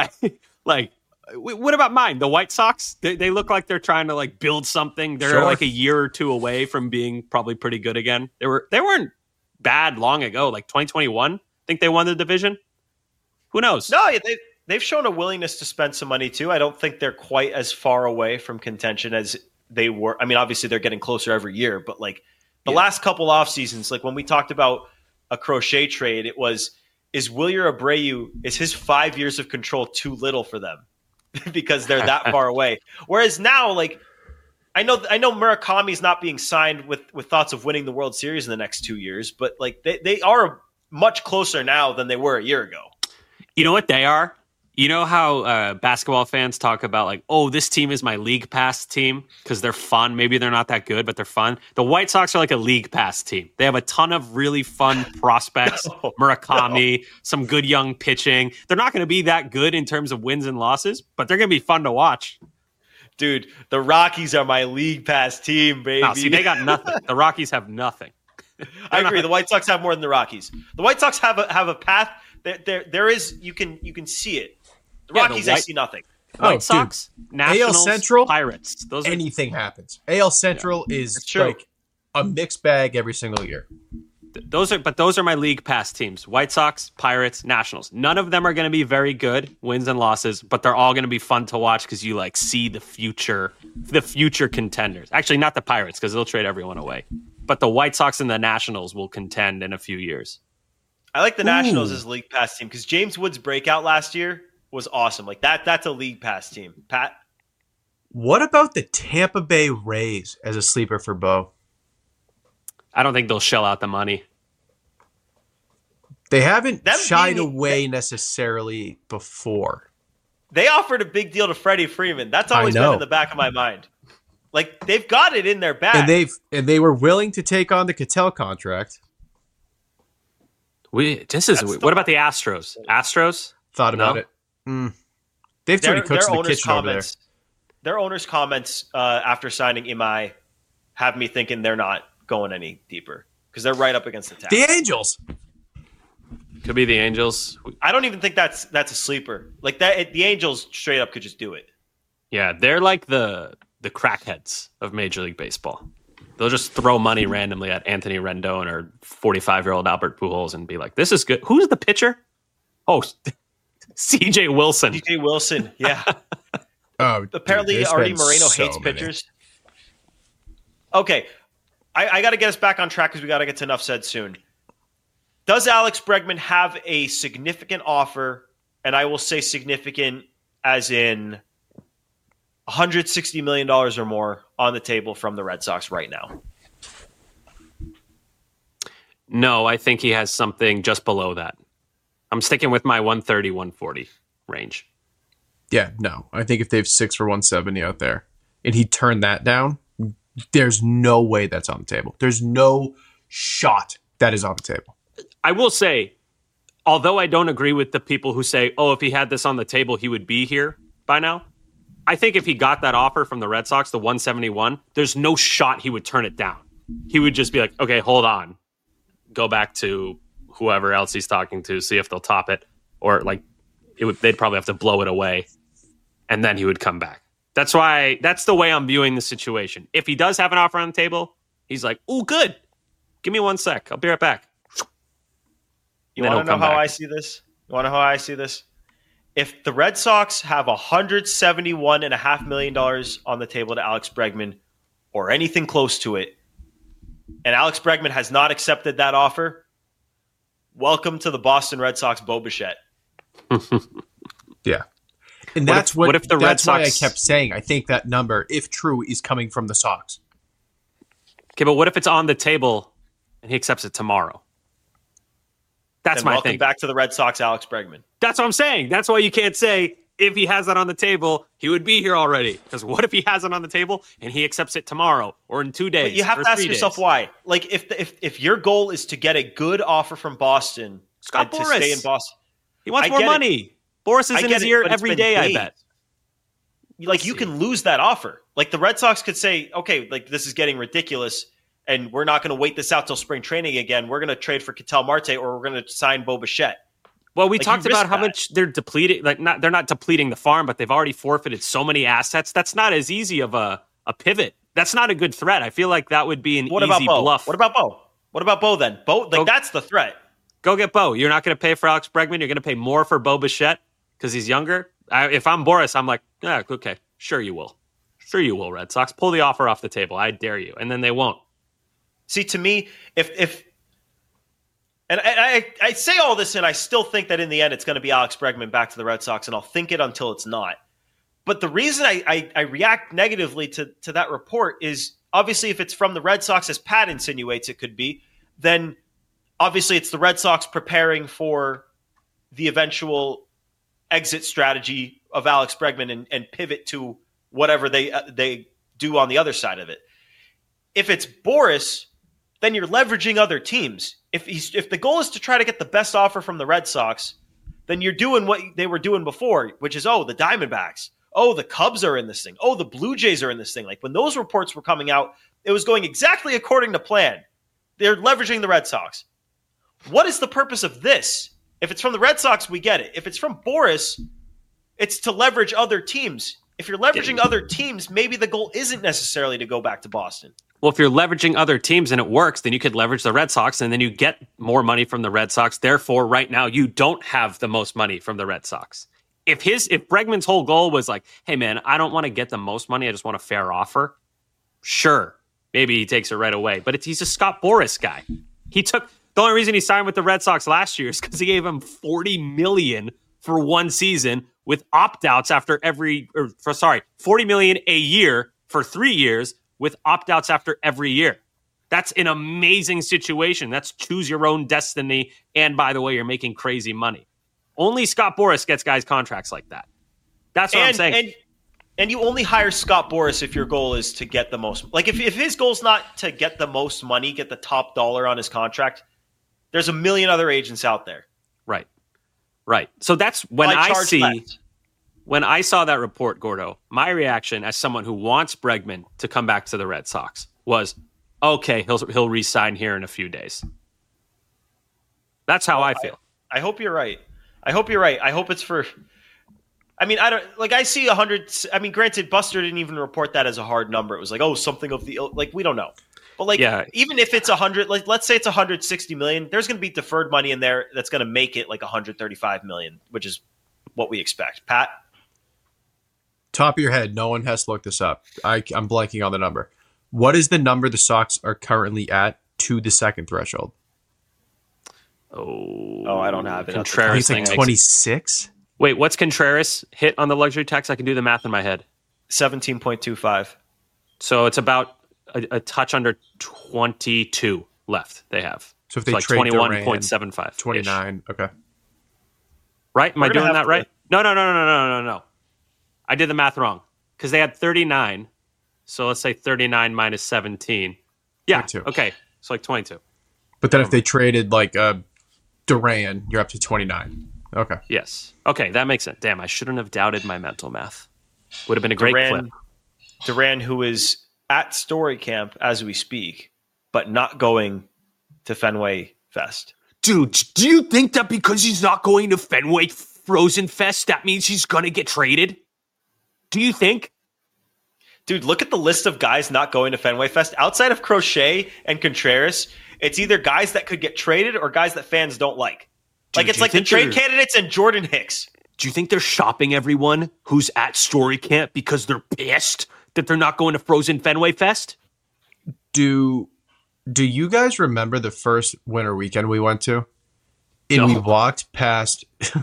What about mine? The White Sox? They look like they're trying to like build something. They're Sure. like a year or two away from being probably pretty good again. They weren't bad long ago. Like 2021, think they won the division. Who knows? No, they've shown a willingness to spend some money too. I don't think they're quite as far away from contention as they were. I mean, obviously they're getting closer every year, but like the last couple off seasons, like when we talked about a Crochet trade, it was, is Wilyer Abreu, is his 5 years of control too little for them because they're that far away? Whereas now, like I know Murakami's not being signed with thoughts of winning the World Series in the next 2 years, but like they are much closer now than they were a year ago. You know what they are? You know how basketball fans talk about like, oh, this team is my league pass team because they're fun. Maybe they're not that good, but they're fun. The White Sox are like a league pass team. They have a ton of really fun prospects. Murakami, some good young pitching. They're not going to be that good in terms of wins and losses, but they're going to be fun to watch. Dude, the Rockies are my league pass team, baby. No, see, they got nothing. The Rockies have nothing. I agree. The White Sox have more than the Rockies. The White Sox have a path. There is, you can see it. The Yeah, the Rockies, White- I see nothing. White Sox, Nationals, Central, Pirates. Those are Anything happens. AL Central is true. like a mixed bag every single year. those are my league pass teams. White Sox, Pirates, Nationals. None of them are going to be very good, wins and losses, but they're all going to be fun to watch because you like see the future contenders. Actually, not the Pirates because they'll trade everyone away. But the White Sox and the Nationals will contend in a few years. I like the Nationals as league pass team because James Wood's breakout last year was awesome. Like that's a league pass team. Pat, What about the Tampa Bay Rays as a sleeper for Bo? I don't think they'll shell out the money. They haven't Them shied being- away necessarily before. they offered a big deal to Freddie Freeman. That's always been know. in the back of my mind. Like they've got it in their bag. And they were willing to take on the Cattell contract. What about the Astros? Astros? Thought about No? it. They've too many cooks in the owner's kitchen over there. comments. Their owner's comments after signing Imai have me thinking they're not going any deeper because they're right up against the tap. The Angels. Could be the Angels. I don't even think that's a sleeper. Like that, the Angels straight up could just do it. Yeah, they're like the crackheads of Major League Baseball. They'll just throw money randomly at Anthony Rendon or 45-year-old Albert Pujols and be like, this is good. Who's the pitcher? Oh, CJ Wilson. DJ Wilson, yeah. Oh, Apparently, dude, there's Artie been Moreno so hates many. pitchers. Okay, I got to get us back on track because we got to get to enough said soon. Does Alex Bregman have a significant offer? And I will say significant as in $160 million or more on the table from the Red Sox right now. No, I think he has something just below that. I'm sticking with my 130, 140 range. Yeah, no. I think if they have 6 for 170 out there and he turned that down, there's no way that's on the table. There's no shot that is on the table. I will say, although I don't agree with the people who say, oh, if he had this on the table, he would be here by now. I think if he got that offer from the Red Sox, the 171, there's no shot he would turn it down. He would just be like, okay, hold on. Go back to whoever else he's talking to, see if they'll top it. Or like they'd probably have to blow it away. And then he would come back. That's the way I'm viewing the situation. If he does have an offer on the table, he's like, oh, good. Give me 1 sec. I'll be right back. You Then want to he'll know come how back. I see this? You want to know how I see this? If the Red Sox have $171.5 million on the table to Alex Bregman or anything close to it, and Alex Bregman has not accepted that offer, welcome to the Boston Red Sox, Bo Bichette. Yeah. And What if the Red that's why I Sox- kept saying I think that number, if true, is coming from the Sox. Okay, but what if it's on the table and he accepts it tomorrow? That's my welcome thing. back to the Red Sox, Alex Bregman. That's what I'm saying. That's why you can't say if he has that on the table, he would be here already. Because what if he has it on the table and he accepts it tomorrow or in 2 days? But you have or to ask 3 yourself days? why. Like if your goal is to get a good offer from Boston Scott to Boras. stay in Boston, He wants I more get it. money. Boris is I in get his it, ear but it's every been day, I days. bet. like you can lose that offer. Like the Red Sox could say, okay, like this is getting ridiculous, and we're not going to wait this out till spring training again. We're going to trade for Ketel Marte, or we're going to sign Bo Bichette. Well, we Like, talked you risk about how that. much they're depleting. They're not depleting the farm, but they've already forfeited so many assets. That's not as easy of a pivot. That's not a good threat. I feel like that would be an What easy about Bo? bluff. What about Bo? What about Bo then? Bo, like that's the threat. Go get Bo. You're not going to pay for Alex Bregman. You're going to pay more for Bo Bichette because he's younger. If I'm Boris, I'm like, yeah, okay, sure you will. Sure you will, Red Sox. Pull the offer off the table. I dare you. And then they won't. See, to me, if and I say all this, and I still think that in the end it's going to be Alex Bregman back to the Red Sox, and I'll think it until it's not. But the reason I react negatively to that report is obviously if it's from the Red Sox, as Pat insinuates it could be, then obviously it's the Red Sox preparing for the eventual exit strategy of Alex Bregman and pivot to whatever they do on the other side of it. If it's Boris, then you're leveraging other teams. If the goal is to try to get the best offer from the Red Sox, then you're doing what they were doing before, which is, the Diamondbacks. Oh, the Cubs are in this thing. Oh, the Blue Jays are in this thing. Like when those reports were coming out, it was going exactly according to plan. They're leveraging the Red Sox. What is the purpose of this? If it's from the Red Sox, we get it. If it's from Boris, it's to leverage other teams. If you're leveraging other teams, maybe the goal isn't necessarily to go back to Boston. Well, if you're leveraging other teams and it works, then you could leverage the Red Sox and then you get more money from the Red Sox. Therefore, right now, you don't have the most money from the Red Sox. If Bregman's whole goal was like, hey, man, I don't want to get the most money. I just want a fair offer. Sure. Maybe he takes it right away. But he's a Scott Boras guy. The only reason he signed with the Red Sox last year is because he gave him $40 million for one season with opt-outs after $40 million a year for 3 years with opt-outs after every year. That's an amazing situation. That's choose your own destiny. And by the way, you're making crazy money. Only Scott Boras gets guys contracts like that. That's what I'm saying. And you only hire Scott Boras if your goal is to get the most. Like if his goal is not to get the most money, get the top dollar on his contract, there's a million other agents out there. Right. So that's when when I saw that report, Gordo, my reaction as someone who wants Bregman to come back to the Red Sox was, okay, he'll re-sign here in a few days. That's how I feel. I hope you're right. I hope it's for. I mean, I see 100. I mean, granted, Buster didn't even report that as a hard number. It was like, something of the we don't know. But even if it's 100, let's say it's 160 million, there's going to be deferred money in there that's going to make it like 135 million, which is what we expect. Pat, top of your head, no one has to look this up. I'm blanking on the number. What is the number the Sox are currently at to the second threshold? Oh, I don't have it. Contreras, I think it's like 26. Wait, what's Contreras hit on the luxury tax? I can do the math in my head. 17.25. So it's about a touch under 22 left. They have. So if they like trade 21.75, 29. Okay. Right? Am I doing that to- right? No. I did the math wrong because they had 39. So let's say 39 minus 17. Yeah. 22. Okay. So like 22. But then if they traded like Duran, you're up to 29. Okay. Yes. Okay. That makes sense. Damn, I shouldn't have doubted my mental math. Would have been a great clip. Duran, who is at Story Camp as we speak, but not going to Fenway Fest. Dude, do you think that because he's not going to Fenway Frozen Fest, that means he's going to get traded? Do you think? Dude, look at the list of guys not going to Fenway Fest. Outside of Crochet and Contreras, it's either guys that could get traded or guys that fans don't like. Dude, it's like the trade candidates and Jordan Hicks. Do you think they're shopping everyone who's at Story Camp because they're pissed that they're not going to Frozen Fenway Fest? Do you guys remember the first winter weekend we went to? And we walked past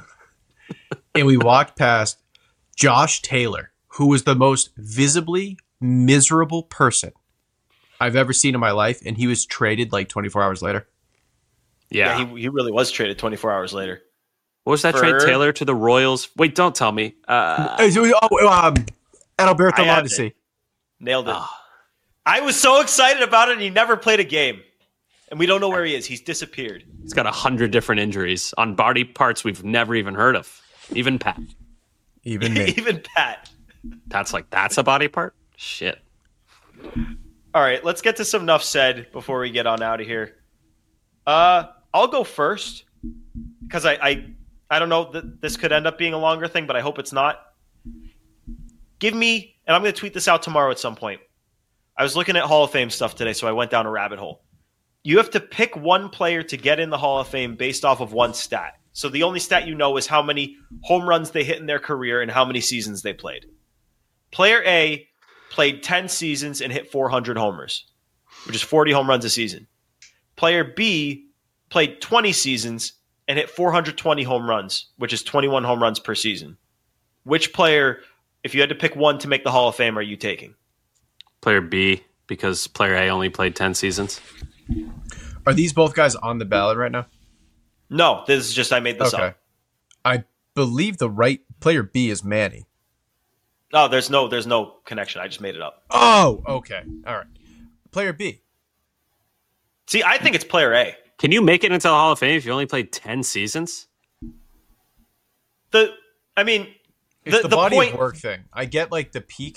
Josh Taylor, who was the most visibly miserable person I've ever seen in my life, and he was traded like 24 hours later. Yeah. he really was traded 24 hours later. What was that trade? Taylor to the Royals? Wait, don't tell me. Adalberto I have Mondesi. it. Nailed it. I was so excited about it, and he never played a game. And we don't know where he is. He's disappeared. He's got 100 different injuries on body parts we've never even heard of. Even Pat. Even me. Even Pat. That's a body part? Shit. All right, let's get to some enough said before we get on out of here. I'll go first because I don't know that this could end up being a longer thing, but I hope it's not. Give me, and I'm going to tweet this out tomorrow at some point. I was looking at Hall of Fame stuff today, so I went down a rabbit hole. You have to pick one player to get in the Hall of Fame based off of one stat. So the only stat you know is how many home runs they hit in their career and how many seasons they played. Player A played 10 seasons and hit 400 homers, which is 40 home runs a season. Player B played 20 seasons and hit 420 home runs, which is 21 home runs per season. Which player, if you had to pick one to make the Hall of Fame, are you taking? Player B, because player A only played 10 seasons. Are these both guys on the ballot right now? No, this is just I made this up. I believe the right player B is Manny. Oh, there's no connection. I just made it up. Oh, okay. All right. Player B. See, I think it's player A. Can you make it into the Hall of Fame if you only played 10 seasons? It's the body point, of work thing. I get like the peak,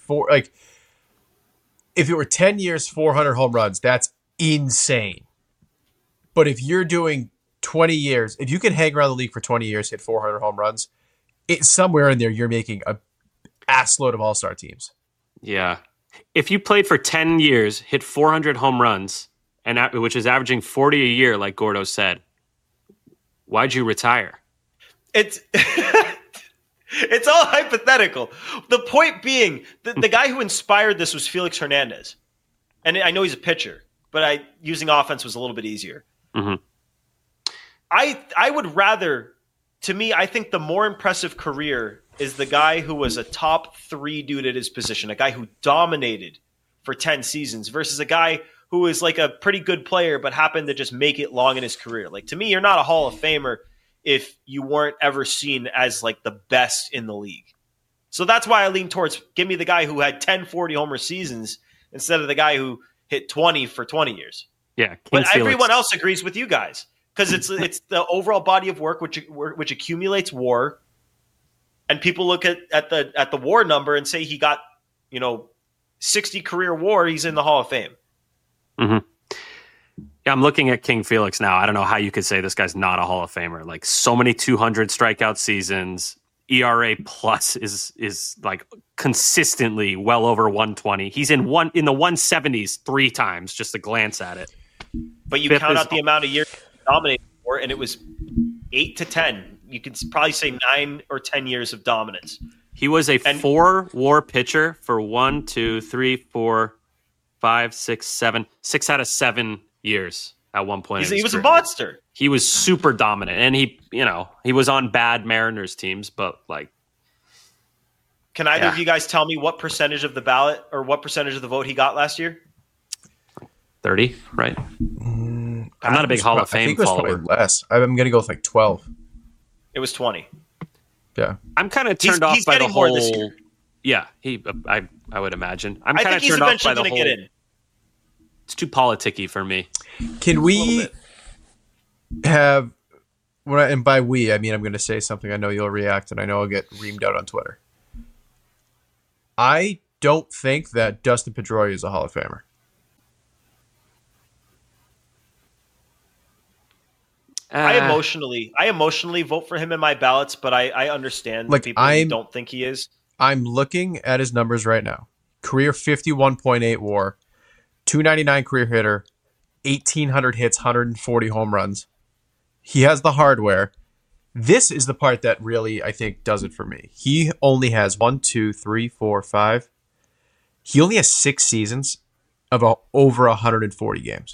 if it were 10 years, 400 home runs, that's insane. But if you're doing 20 years, if you can hang around the league for 20 years, hit 400 home runs, it's somewhere in there you're making a assload of all-star teams. Yeah. If you played for 10 years, hit 400 home runs, which is averaging 40 a year, like Gordo said, why'd you retire? It's it's all hypothetical. The point being, the guy who inspired this was Felix Hernandez. And I know he's a pitcher, but using offense was a little bit easier. Mm-hmm. I would rather, to me, I think the more impressive career is the guy who was a top 3 dude at his position, a guy who dominated for 10 seasons versus a guy who is like a pretty good player but happened to just make it long in his career. Like, to me, you're not a Hall of Famer if you weren't ever seen as like the best in the league. So that's why I lean towards give me the guy who had 10 40 homer seasons instead of the guy who hit 20 for 20 years. Yeah, but everyone else agrees with you guys because it's the overall body of work which accumulates WAR, and people look at the WAR number and say he got 60 career WAR. He's in the Hall of Fame. Mm-hmm. Yeah, I'm looking at King Felix now. I don't know how you could say this guy's not a Hall of Famer. Like, so many 200 strikeout seasons. ERA plus is like consistently well over 120. He's in the 170s 3 times just to glance at it. But you count out the amount of years he dominated for, and it was 8 to 10. You could probably say 9 or 10 years of dominance. He was a 4 WAR pitcher for 1, 2, 3, 4, 5, 6, 7, 6 out of 7 years at one point. He was a monster. He was super dominant, and he was on bad Mariners teams, but like. Can either of you guys tell me what percentage of the ballot or what percentage of the vote he got last year? 30, right? I'm not a big Hall of Fame I think it was follower. probably less. I'm going to go with like 12. It was 20. Yeah. I'm kind of turned off by the getting more whole. this year. Yeah, I would imagine. I'm I kind think of he's turned off eventually by the going to whole. get in. It's too politicky for me. Can we have, and by we, I mean I'm going to say something I know you'll react, and I know I'll get reamed out on Twitter. I don't think that Dustin Pedroia is a Hall of Famer. I emotionally vote for him in my ballots, but I understand people who don't think he is. I'm looking at his numbers right now. Career 51.8 WAR, 299 career hitter, 1,800 hits, 140 home runs. He has the hardware. This is the part that really, I think, does it for me. He only has 1, 2, 3, 4, 5. He only has 6 seasons of over 140 games.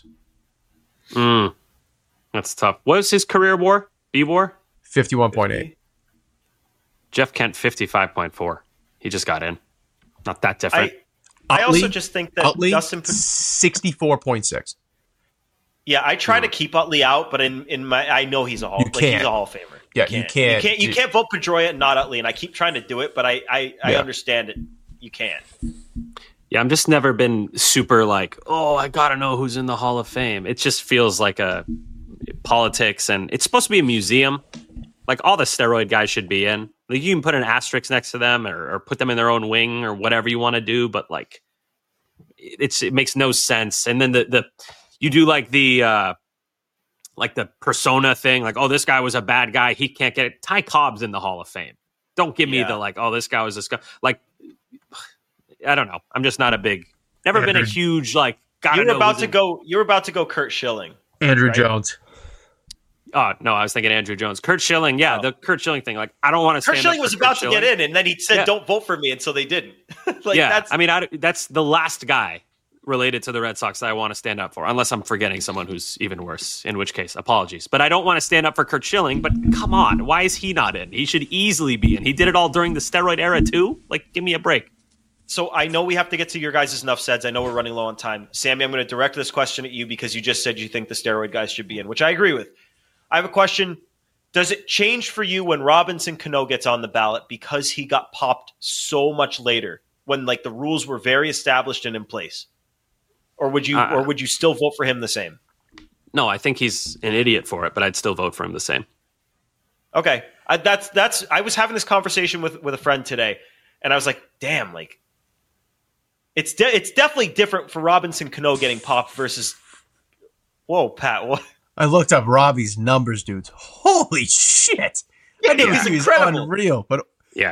That's tough. What was his career WAR? B-WAR? 51.8. Jeff Kent, 55.4. He just got in. Not that different. I also just think that Utley, Dustin 64.6. Yeah, I try to keep Utley out, but in my I know he's a Hall he's a Hall of Famer. Yeah, you can't. You can't vote Pedroia and not Utley, and I keep trying to do it, but I understand it. You can't. Yeah, I'm just never been super like, oh, I gotta know who's in the Hall of Fame. It just feels like a politics, and it's supposed to be a museum. Like all the steroid guys should be in. Like you can put an asterisk next to them, or put them in their own wing, or whatever you want to do. But like, it makes no sense. And then the you do like the persona thing, like, oh, this guy was a bad guy, he can't get it. Ty Cobb's in the Hall of Fame. Don't give me the like, oh, this guy was this guy. Like, I don't know. I'm just not never been a huge like. You're about to go Kurt Schilling. Andrew Jones. Oh no, I was thinking Andrew Jones. Kurt Schilling, the Kurt Schilling thing. Like, I don't want to. Kurt Schilling was about to get in, and then he said, "Don't vote for me," and so they didn't. That's the last guy related to the Red Sox that I want to stand up for, unless I'm forgetting someone who's even worse, in which case, apologies. But I don't want to stand up for Kurt Schilling, but come on, why is he not in? He should easily be in. He did it all during the steroid era too. Like, give me a break. So I know we have to get to your guys' enough seds. I know we're running low on time. Sammy, I'm going to direct this question at you because you just said you think the steroid guys should be in, which I agree with. I have a question. Does it change for you when Robinson Cano gets on the ballot because he got popped so much later, when like the rules were very established and in place? Or would you still vote for him the same? No, I think he's an idiot for it, but I'd still vote for him the same. Okay. I was having this conversation with a friend today, and I was like, damn, like it's definitely different for Robinson Cano getting popped versus whoa, Pat, what? I looked up Robbie's numbers, dudes. Holy shit. I knew he was unreal, but yeah,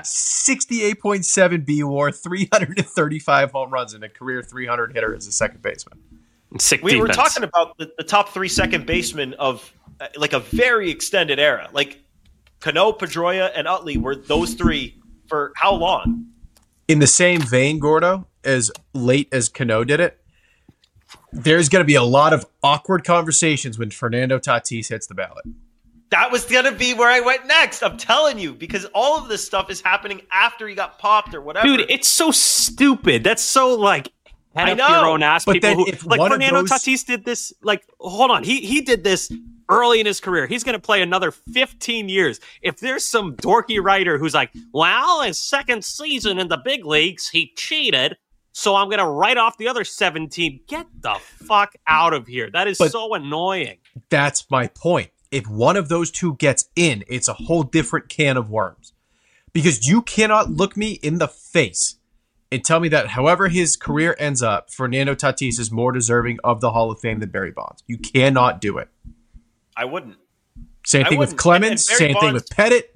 68.7 B-WAR, 335 home runs, and a career 300 hitter as a second baseman. We were talking about the top 3 second basemen of like a very extended era. Like Cano, Pedroia, and Utley were those 3 for how long? In the same vein, Gordo, as late as Cano did it, there's going to be a lot of awkward conversations when Fernando Tatis hits the ballot. That was going to be where I went next. I'm telling you, because all of this stuff is happening after he got popped or whatever. Dude, it's so stupid. That's so like head up your own ass. But people then who if like one Fernando of those... Tatis did this. Like, hold on, he did this early in his career. He's going to play another 15 years. If there's some dorky writer who's like, well, his second season in the big leagues, he cheated, so I'm going to write off the other 17. Get the fuck out of here. That is so annoying. That's my point. If one of those two gets in, it's a whole different can of worms. Because you cannot look me in the face and tell me that however his career ends up, Fernando Tatis is more deserving of the Hall of Fame than Barry Bonds. You cannot do it. I wouldn't. Same thing with Clemens. Same thing with Pettit.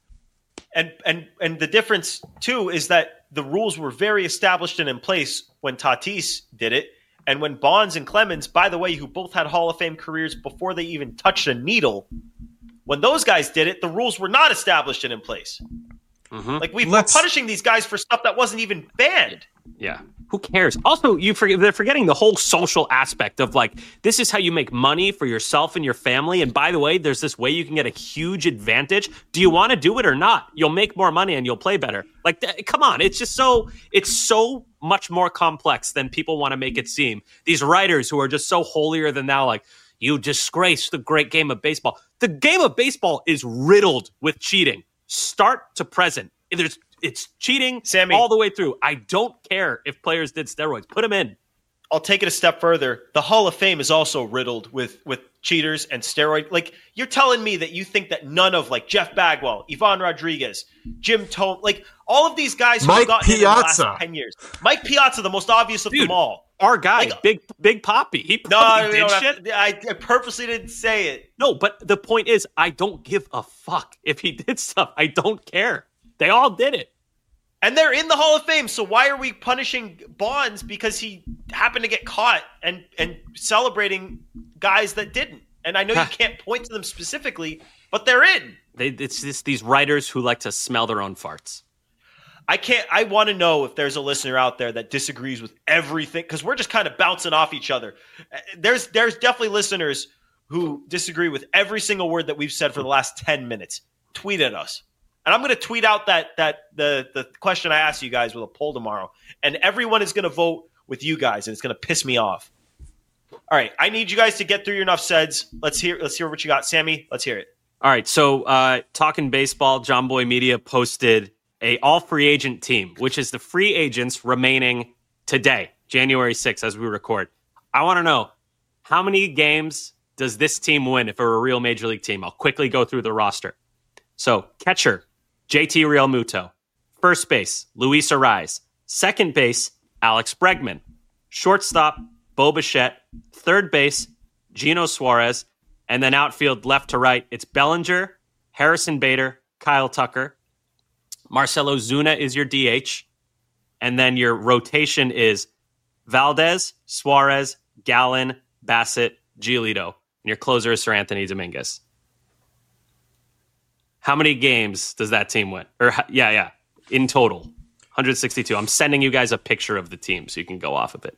And the difference, too, is that the rules were very established and in place when Tatis did it. And when Bonds and Clemens, by the way, who both had Hall of Fame careers before they even touched a needle, when those guys did it, the rules were not established and in place. Mm-hmm. Like we're punishing these guys for stuff that wasn't even banned. Yeah. Who cares? Also, they're forgetting the whole social aspect of like, this is how you make money for yourself and your family. And by the way, there's this way you can get a huge advantage. Do you want to do it or not? You'll make more money and you'll play better. Like, come on. It's so much more complex than people want to make it seem. These writers who are just so holier than thou, like, you disgrace the great game of baseball. The game of baseball is riddled with cheating. Start to present. It's cheating, Sammy, all the way through. I don't care if players did steroids. Put them in. I'll take it a step further. The Hall of Fame is also riddled with cheaters and steroid. Like, you're telling me that you think that none of, like, Jeff Bagwell, Ivan Rodriguez, Jim Thome, like, all of these guys who have gotten in the last 10 years. Mike Piazza, the most obvious of them all. Our guy, like, Big Poppy. He did shit. I purposely didn't say it. No, but the point is, I don't give a fuck if he did stuff. I don't care. They all did it. And they're in the Hall of Fame, so why are we punishing Bonds because he happened to get caught and celebrating guys that didn't? And I know you can't point to them specifically, but they're in. It's just these writers who like to smell their own farts. I want to know if there's a listener out there that disagrees with everything, because we're just kind of bouncing off each other. There's definitely listeners who disagree with every single word that we've said for the last 10 minutes. Tweet at us. And I'm going to tweet out the question I asked you guys with a poll tomorrow. And everyone is going to vote with you guys, and it's going to piss me off. All right, I need you guys to get through your enough saids. Let's hear what you got, Sammy. Let's hear it. All right, so talking baseball, John Boy Media posted a all free agent team, which is the free agents remaining today, January 6th, as we record. I want to know, how many games does this team win if we're a real major league team? I'll quickly go through the roster. So, catcher, JT Realmuto. First base, Luis Arraez. Second base, Alex Bregman. Shortstop, Bo Bichette. Third base, Gino Suarez. And then outfield, left to right, it's Bellinger, Harrison Bader, Kyle Tucker. Marcelo Zuna is your DH. And then your rotation is Valdez, Suarez, Gallen, Bassett, Giolito. And your closer is Sir Anthony Dominguez. How many games does that team win? In total, 162. I'm sending you guys a picture of the team so you can go off of it.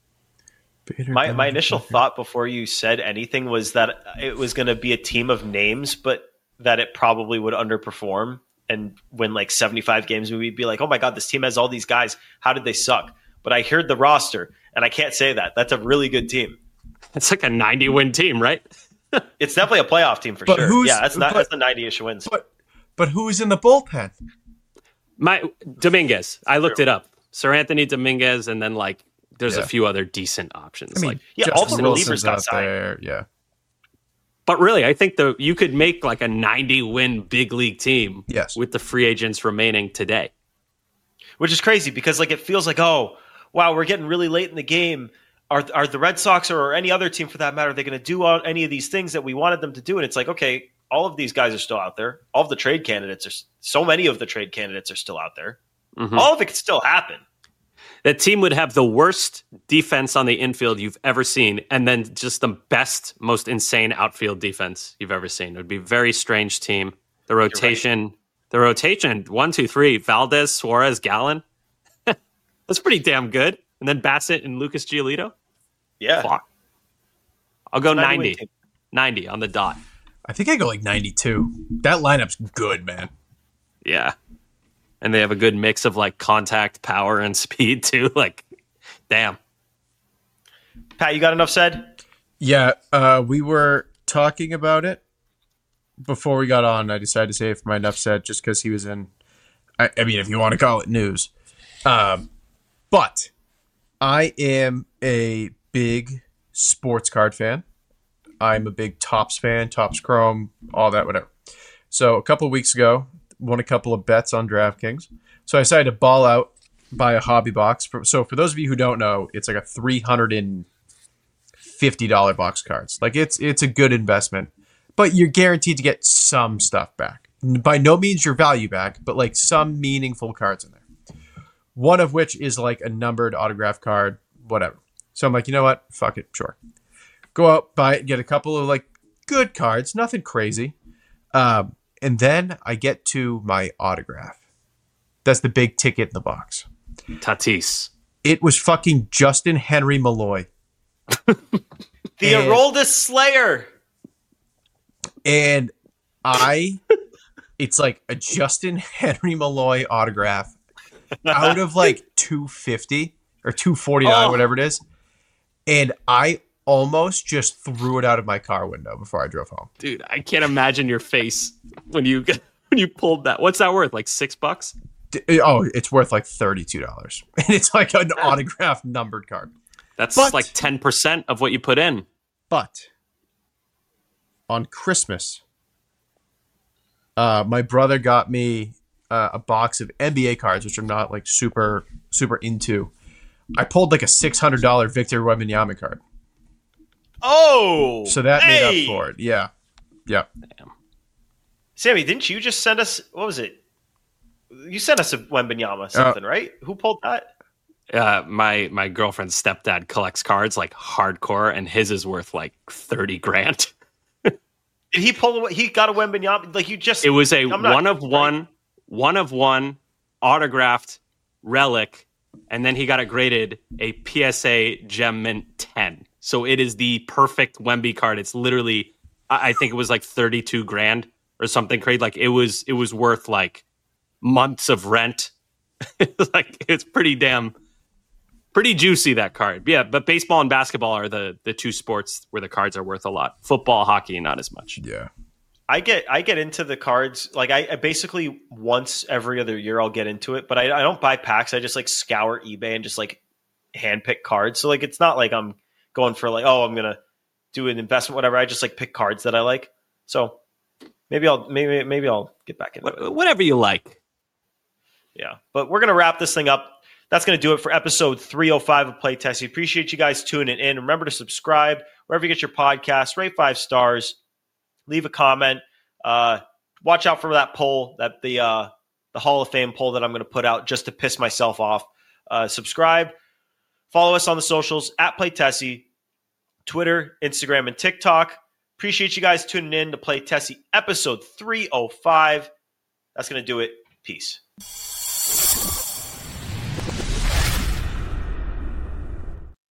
My initial thought before you said anything was that it was going to be a team of names, but that it probably would underperform and win like 75 games. We'd be like, oh my God, this team has all these guys. How did they suck? But I heard the roster, and I can't say that. That's a really good team. It's like a 90-win team, right? It's definitely a playoff team for sure. Yeah, that's the 90-ish wins. But who's in the bullpen? Dominguez. I looked it up. Sir Anthony Dominguez, and then there's a few other decent options. All the relievers got signed. There, yeah. But really, I think you could make like a 90-win big league team with the free agents remaining today. Which is crazy because it feels like, oh, wow, we're getting really late in the game. Are the Red Sox or any other team for that matter, are they going to do any of these things that we wanted them to do? And it's like, okay, all of these guys are still out there. All of the trade candidates so many of the trade candidates are still out there. Mm-hmm. All of it could still happen. That team would have the worst defense on the infield you've ever seen, and then just the best, most insane outfield defense you've ever seen. It would be a very strange team. The rotation, 1, 2, 3, Valdez, Suarez, Gallen. That's pretty damn good. And then Bassett and Lucas Giolito. Yeah. Fuck. I'll go 90. 90 on the dot. I think I go 92. That lineup's good, man. Yeah. And they have a good mix of contact, power, and speed too. Damn. Pat, you got enough said? Yeah, we were talking about it before we got on. I decided to say it for my enough said just because he was in. I mean, if you want to call it news, but I am a big sports card fan. I'm a big Topps fan, Topps Chrome, all that, whatever. So a couple of weeks ago, won a couple of bets on DraftKings. So I decided to ball out, buy a hobby box. So for those of you who don't know, it's like a $350 box of cards. It's a good investment, but you're guaranteed to get some stuff back. By no means your value back, but some meaningful cards in there. One of which is a numbered autograph card, whatever. So I'm like, you know what? Fuck it, sure. Go out, buy it, get a couple of good cards, nothing crazy. And then I get to my autograph. That's the big ticket in the box. Tatis. It was fucking Justin Henry Malloy. The Aroldis Slayer. And it's a Justin Henry Malloy autograph out of 250 or 249, whatever it is. And I almost just threw it out of my car window before I drove home. Dude, I can't imagine your face when you pulled that. What's that worth? $6? Oh, it's worth $32. And it's an autographed numbered card. That's 10% of what you put in. But on Christmas, my brother got me a box of NBA cards, which I'm not super, super into. I pulled a $600 Victor Wembanyama card. Oh, so that made up for it. Yeah. Damn. Sammy, didn't you just send us? What was it? You sent us a Wembanyama something, right? Who pulled that? My girlfriend's stepdad collects cards hardcore, and his is worth $30,000. Did he pull? He got a Wembanyama? It was a one of one autographed relic, and then he got it graded a PSA Gem Mint 10. So it is the perfect Wemby card. It's literally, I think it was $32,000 or something crazy. It was worth months of rent. It's pretty damn Pretty juicy, that card. Yeah, but baseball and basketball are the two sports where the cards are worth a lot. Football, hockey, not as much. Yeah. I get into the cards. Like I basically once every other year I'll get into it, but I don't buy packs. I just like scour eBay and just like handpick cards. So like it's not like I'm going for like, oh, I'm gonna do an investment, whatever. I just like pick cards that I like. So maybe I'll get back into it. Whatever you like. Yeah, but we're gonna wrap this thing up. That's going to do it for episode 305 of Play Tessie. Appreciate you guys tuning in. Remember to subscribe wherever you get your podcasts. Rate 5 stars. Leave a comment. Watch out for that poll, that the Hall of Fame poll that I'm going to put out just to piss myself off. Subscribe. Follow us on the socials at Play Tessie, Twitter, Instagram, and TikTok. Appreciate you guys tuning in to Play Tessie episode 305. That's going to do it. Peace.